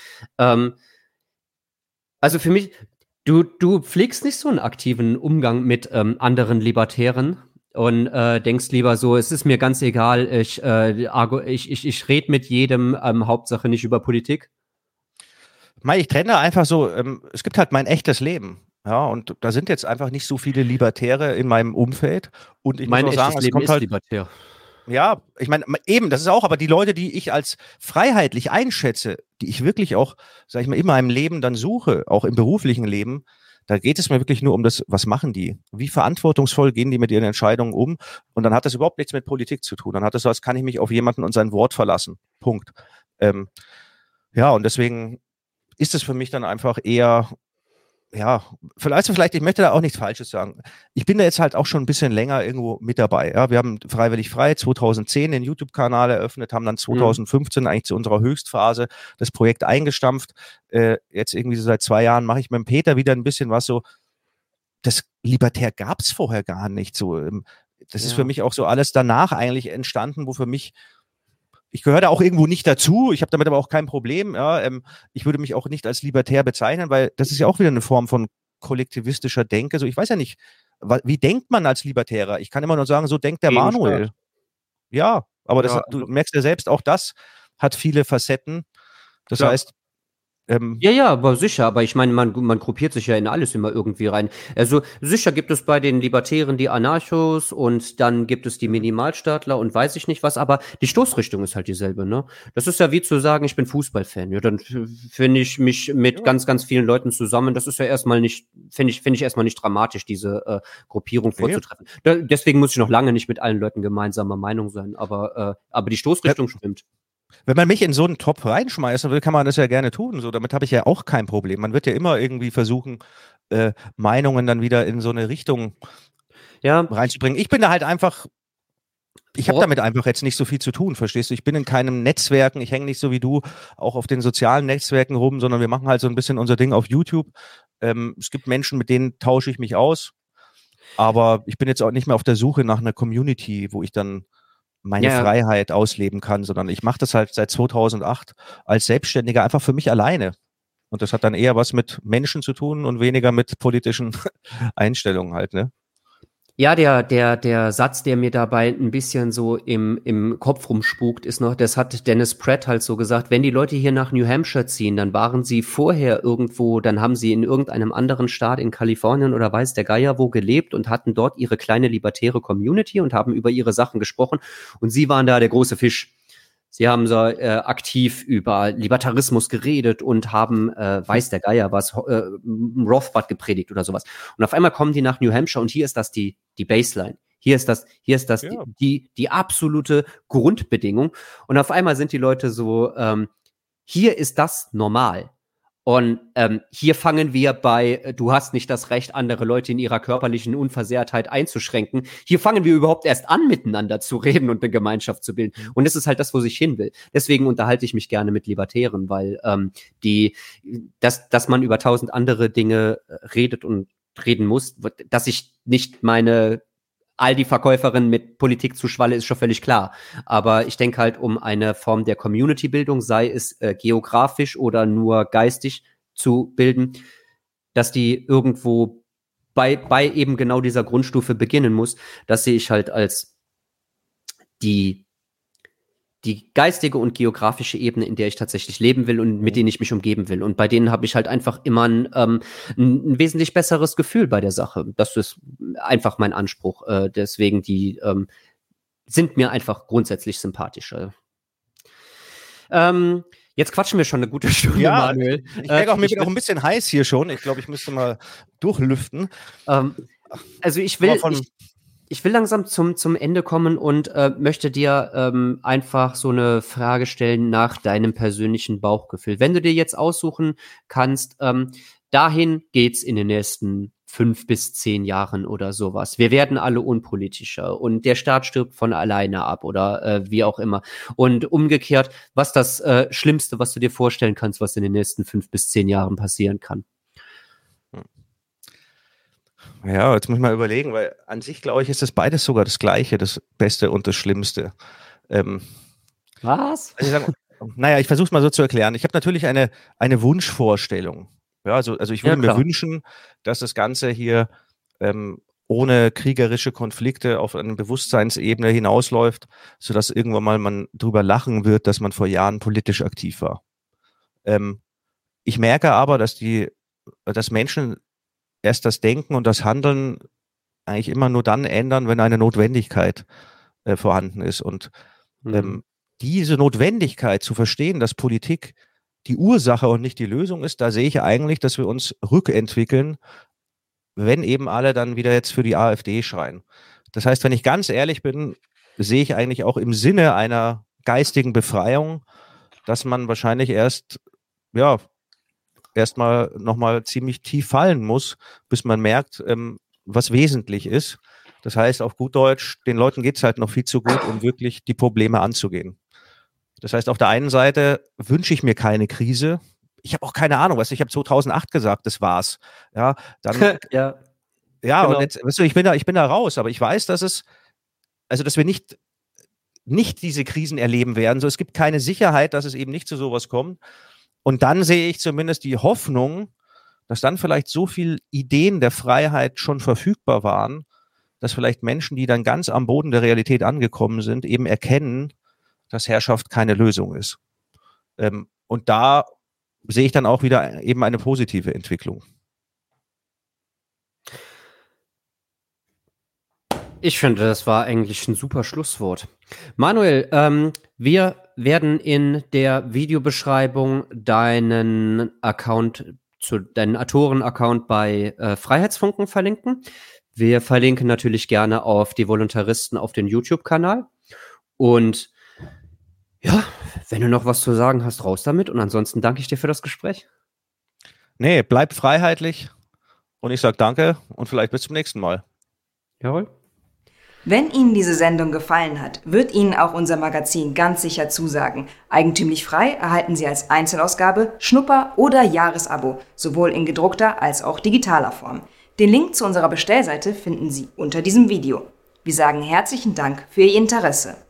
Also für mich, du pflegst nicht so einen aktiven Umgang mit anderen Libertären und denkst lieber so, es ist mir ganz egal, ich rede mit jedem, Hauptsache nicht über Politik. Ich trenne einfach so, es gibt halt mein echtes Leben. Ja, und da sind jetzt einfach nicht so viele Libertäre in meinem Umfeld. Und ich muss auch sagen, es kommt halt libertär. Ja, ich meine, eben, das ist auch, aber die Leute, die ich als freiheitlich einschätze, die ich wirklich auch, sag ich mal, in meinem Leben dann suche, auch im beruflichen Leben, Da geht es mir wirklich nur um das, was machen die? Wie verantwortungsvoll gehen die mit ihren Entscheidungen um? Und dann hat das überhaupt nichts mit Politik zu tun. Dann hat das so, als kann ich mich auf jemanden und sein Wort verlassen. Punkt. Ja, und deswegen ist es für mich dann einfach eher, ja, vielleicht, ich möchte da auch nichts Falsches sagen. Ich bin da jetzt halt auch schon ein bisschen länger irgendwo mit dabei. Ja, wir haben Freiwillig Frei 2010 den YouTube-Kanal eröffnet, haben dann 2015 eigentlich zu unserer Höchstphase das Projekt eingestampft. Jetzt irgendwie so seit 2 Jahren mache ich mit dem Peter wieder ein bisschen was so. Das Libertär gab es vorher gar nicht so. Das ist für mich auch so alles danach eigentlich entstanden, wo für mich ich gehöre da auch irgendwo nicht dazu. Ich habe damit aber auch kein Problem. Ja, ich würde mich auch nicht als libertär bezeichnen, weil das ist ja auch wieder eine Form von kollektivistischer Denke. So, ich weiß ja nicht, wie denkt man als Libertärer? Ich kann immer nur sagen, so denkt der Manuel. Ja, aber du merkst ja selbst, auch das hat viele Facetten. Das heißt, ja, aber sicher. Aber ich meine, man gruppiert sich ja in alles immer irgendwie rein. Also sicher gibt es bei den Libertären die Anarchos und dann gibt es die Minimalstaatler und weiß ich nicht was, aber die Stoßrichtung ist halt dieselbe, ne? Das ist ja wie zu sagen, ich bin Fußballfan. Ja, dann finde ich mich mit ganz, ganz vielen Leuten zusammen. Das ist ja erstmal nicht, finde ich erstmal nicht dramatisch, diese Gruppierung vorzutreffen. Deswegen muss ich noch lange nicht mit allen Leuten gemeinsamer Meinung sein, aber die Stoßrichtung stimmt. Wenn man mich in so einen Topf reinschmeißen will, kann man das ja gerne tun. So, damit habe ich ja auch kein Problem. Man wird ja immer irgendwie versuchen, Meinungen dann wieder in so eine Richtung reinzubringen. Ich bin da halt einfach, ich habe damit einfach jetzt nicht so viel zu tun, verstehst du? Ich bin in keinem Netzwerken, ich hänge nicht so wie du auch auf den sozialen Netzwerken rum, sondern wir machen halt so ein bisschen unser Ding auf YouTube. Es gibt Menschen, mit denen tausche ich mich aus, aber ich bin jetzt auch nicht mehr auf der Suche nach einer Community, wo ich dann meine Freiheit ausleben kann, sondern ich mache das halt seit 2008 als Selbstständiger einfach für mich alleine. Und das hat dann eher was mit Menschen zu tun und weniger mit politischen Einstellungen halt, ne? Ja, der Satz, der mir dabei ein bisschen so im Kopf rumspukt, ist noch, das hat Dennis Pratt halt so gesagt, wenn die Leute hier nach New Hampshire ziehen, dann waren sie vorher irgendwo, dann haben sie in irgendeinem anderen Staat in Kalifornien oder weiß der Geier wo gelebt und hatten dort ihre kleine libertäre Community und haben über ihre Sachen gesprochen und sie waren da der große Fisch. Sie haben so aktiv über Libertarismus geredet und haben, weiß der Geier was, Rothbard gepredigt oder sowas. Und auf einmal kommen die nach New Hampshire und hier ist das die Baseline. Hier ist das die absolute Grundbedingung. Und auf einmal sind die Leute so, hier ist das normal. Und hier fangen wir bei, du hast nicht das Recht, andere Leute in ihrer körperlichen Unversehrtheit einzuschränken. Hier fangen wir überhaupt erst an, miteinander zu reden und eine Gemeinschaft zu bilden. Und das ist halt das, wo ich hin will. Deswegen unterhalte ich mich gerne mit Libertären, weil dass man über 1000 andere Dinge redet und reden muss, dass ich nicht meine Aldi-Verkäuferin mit Politik zuschwalle, ist schon völlig klar. Aber ich denke halt um eine Form der Community-Bildung, sei es geografisch oder nur geistig zu bilden, dass die irgendwo bei eben genau dieser Grundstufe beginnen muss. Das sehe ich halt als die geistige und geografische Ebene, in der ich tatsächlich leben will und mit denen ich mich umgeben will. Und bei denen habe ich halt einfach immer ein wesentlich besseres Gefühl bei der Sache. Das ist einfach mein Anspruch. Deswegen, die sind mir einfach grundsätzlich sympathischer. Jetzt quatschen wir schon eine gute Stunde, ja, Manuel. Ich merke auch, mir wird auch ein bisschen heiß hier schon. Ich glaube, ich müsste mal durchlüften. Also ich will langsam zum Ende kommen und möchte dir einfach so eine Frage stellen nach deinem persönlichen Bauchgefühl. Wenn du dir jetzt aussuchen kannst, dahin geht's in den nächsten 5 bis 10 Jahren oder sowas. Wir werden alle unpolitischer und der Staat stirbt von alleine ab oder wie auch immer. Und umgekehrt, was das Schlimmste, was du dir vorstellen kannst, was in den nächsten 5 bis 10 Jahren passieren kann? Ja, jetzt muss ich mal überlegen, weil an sich, glaube ich, ist das beides sogar das Gleiche, das Beste und das Schlimmste. Was? Ich versuche es mal so zu erklären. Ich habe natürlich eine Wunschvorstellung. Ja, also ich würde mir wünschen, dass das Ganze hier ohne kriegerische Konflikte auf eine Bewusstseinsebene hinausläuft, sodass irgendwann mal man drüber lachen wird, dass man vor Jahren politisch aktiv war. Ich merke aber, dass Menschen erst das Denken und das Handeln eigentlich immer nur dann ändern, wenn eine Notwendigkeit vorhanden ist. Und diese Notwendigkeit zu verstehen, dass Politik die Ursache und nicht die Lösung ist, da sehe ich eigentlich, dass wir uns rückentwickeln wenn eben alle dann wieder jetzt für die AfD schreien. Das heißt, wenn ich ganz ehrlich bin, sehe ich eigentlich auch im Sinne einer geistigen Befreiung, dass man wahrscheinlich erstmal nochmal ziemlich tief fallen muss, bis man merkt, was wesentlich ist. Das heißt, auf gut Deutsch, den Leuten geht es halt noch viel zu gut, um wirklich die Probleme anzugehen. Das heißt, auf der einen Seite wünsche ich mir keine Krise. Ich habe auch keine Ahnung, ich habe 2008 gesagt, das war's. Ja, dann, Ja, genau. Und jetzt, weißt du, ich bin da raus, aber ich weiß, dass wir nicht diese Krisen erleben werden. So, es gibt keine Sicherheit, dass es eben nicht zu sowas kommt. Und dann sehe ich zumindest die Hoffnung, dass dann vielleicht so viele Ideen der Freiheit schon verfügbar waren, dass vielleicht Menschen, die dann ganz am Boden der Realität angekommen sind, eben erkennen, dass Herrschaft keine Lösung ist. Und da sehe ich dann auch wieder eben eine positive Entwicklung. ich finde, das war eigentlich ein super Schlusswort. Manuel, wir werden in der Videobeschreibung deinen Autoren-Account bei Freiheitsfunken verlinken. Wir verlinken natürlich gerne auf die Voluntaristen auf den YouTube-Kanal. Und ja, wenn du noch was zu sagen hast, raus damit. Und ansonsten danke ich dir für das Gespräch. Nee, bleibt freiheitlich. Und ich sage danke und vielleicht bis zum nächsten Mal. Jawohl. Wenn Ihnen diese Sendung gefallen hat, wird Ihnen auch unser Magazin ganz sicher zusagen. Eigentümlich frei erhalten Sie als Einzelausgabe, Schnupper- oder Jahresabo, sowohl in gedruckter als auch digitaler Form. Den Link zu unserer Bestellseite finden Sie unter diesem Video. Wir sagen herzlichen Dank für Ihr Interesse.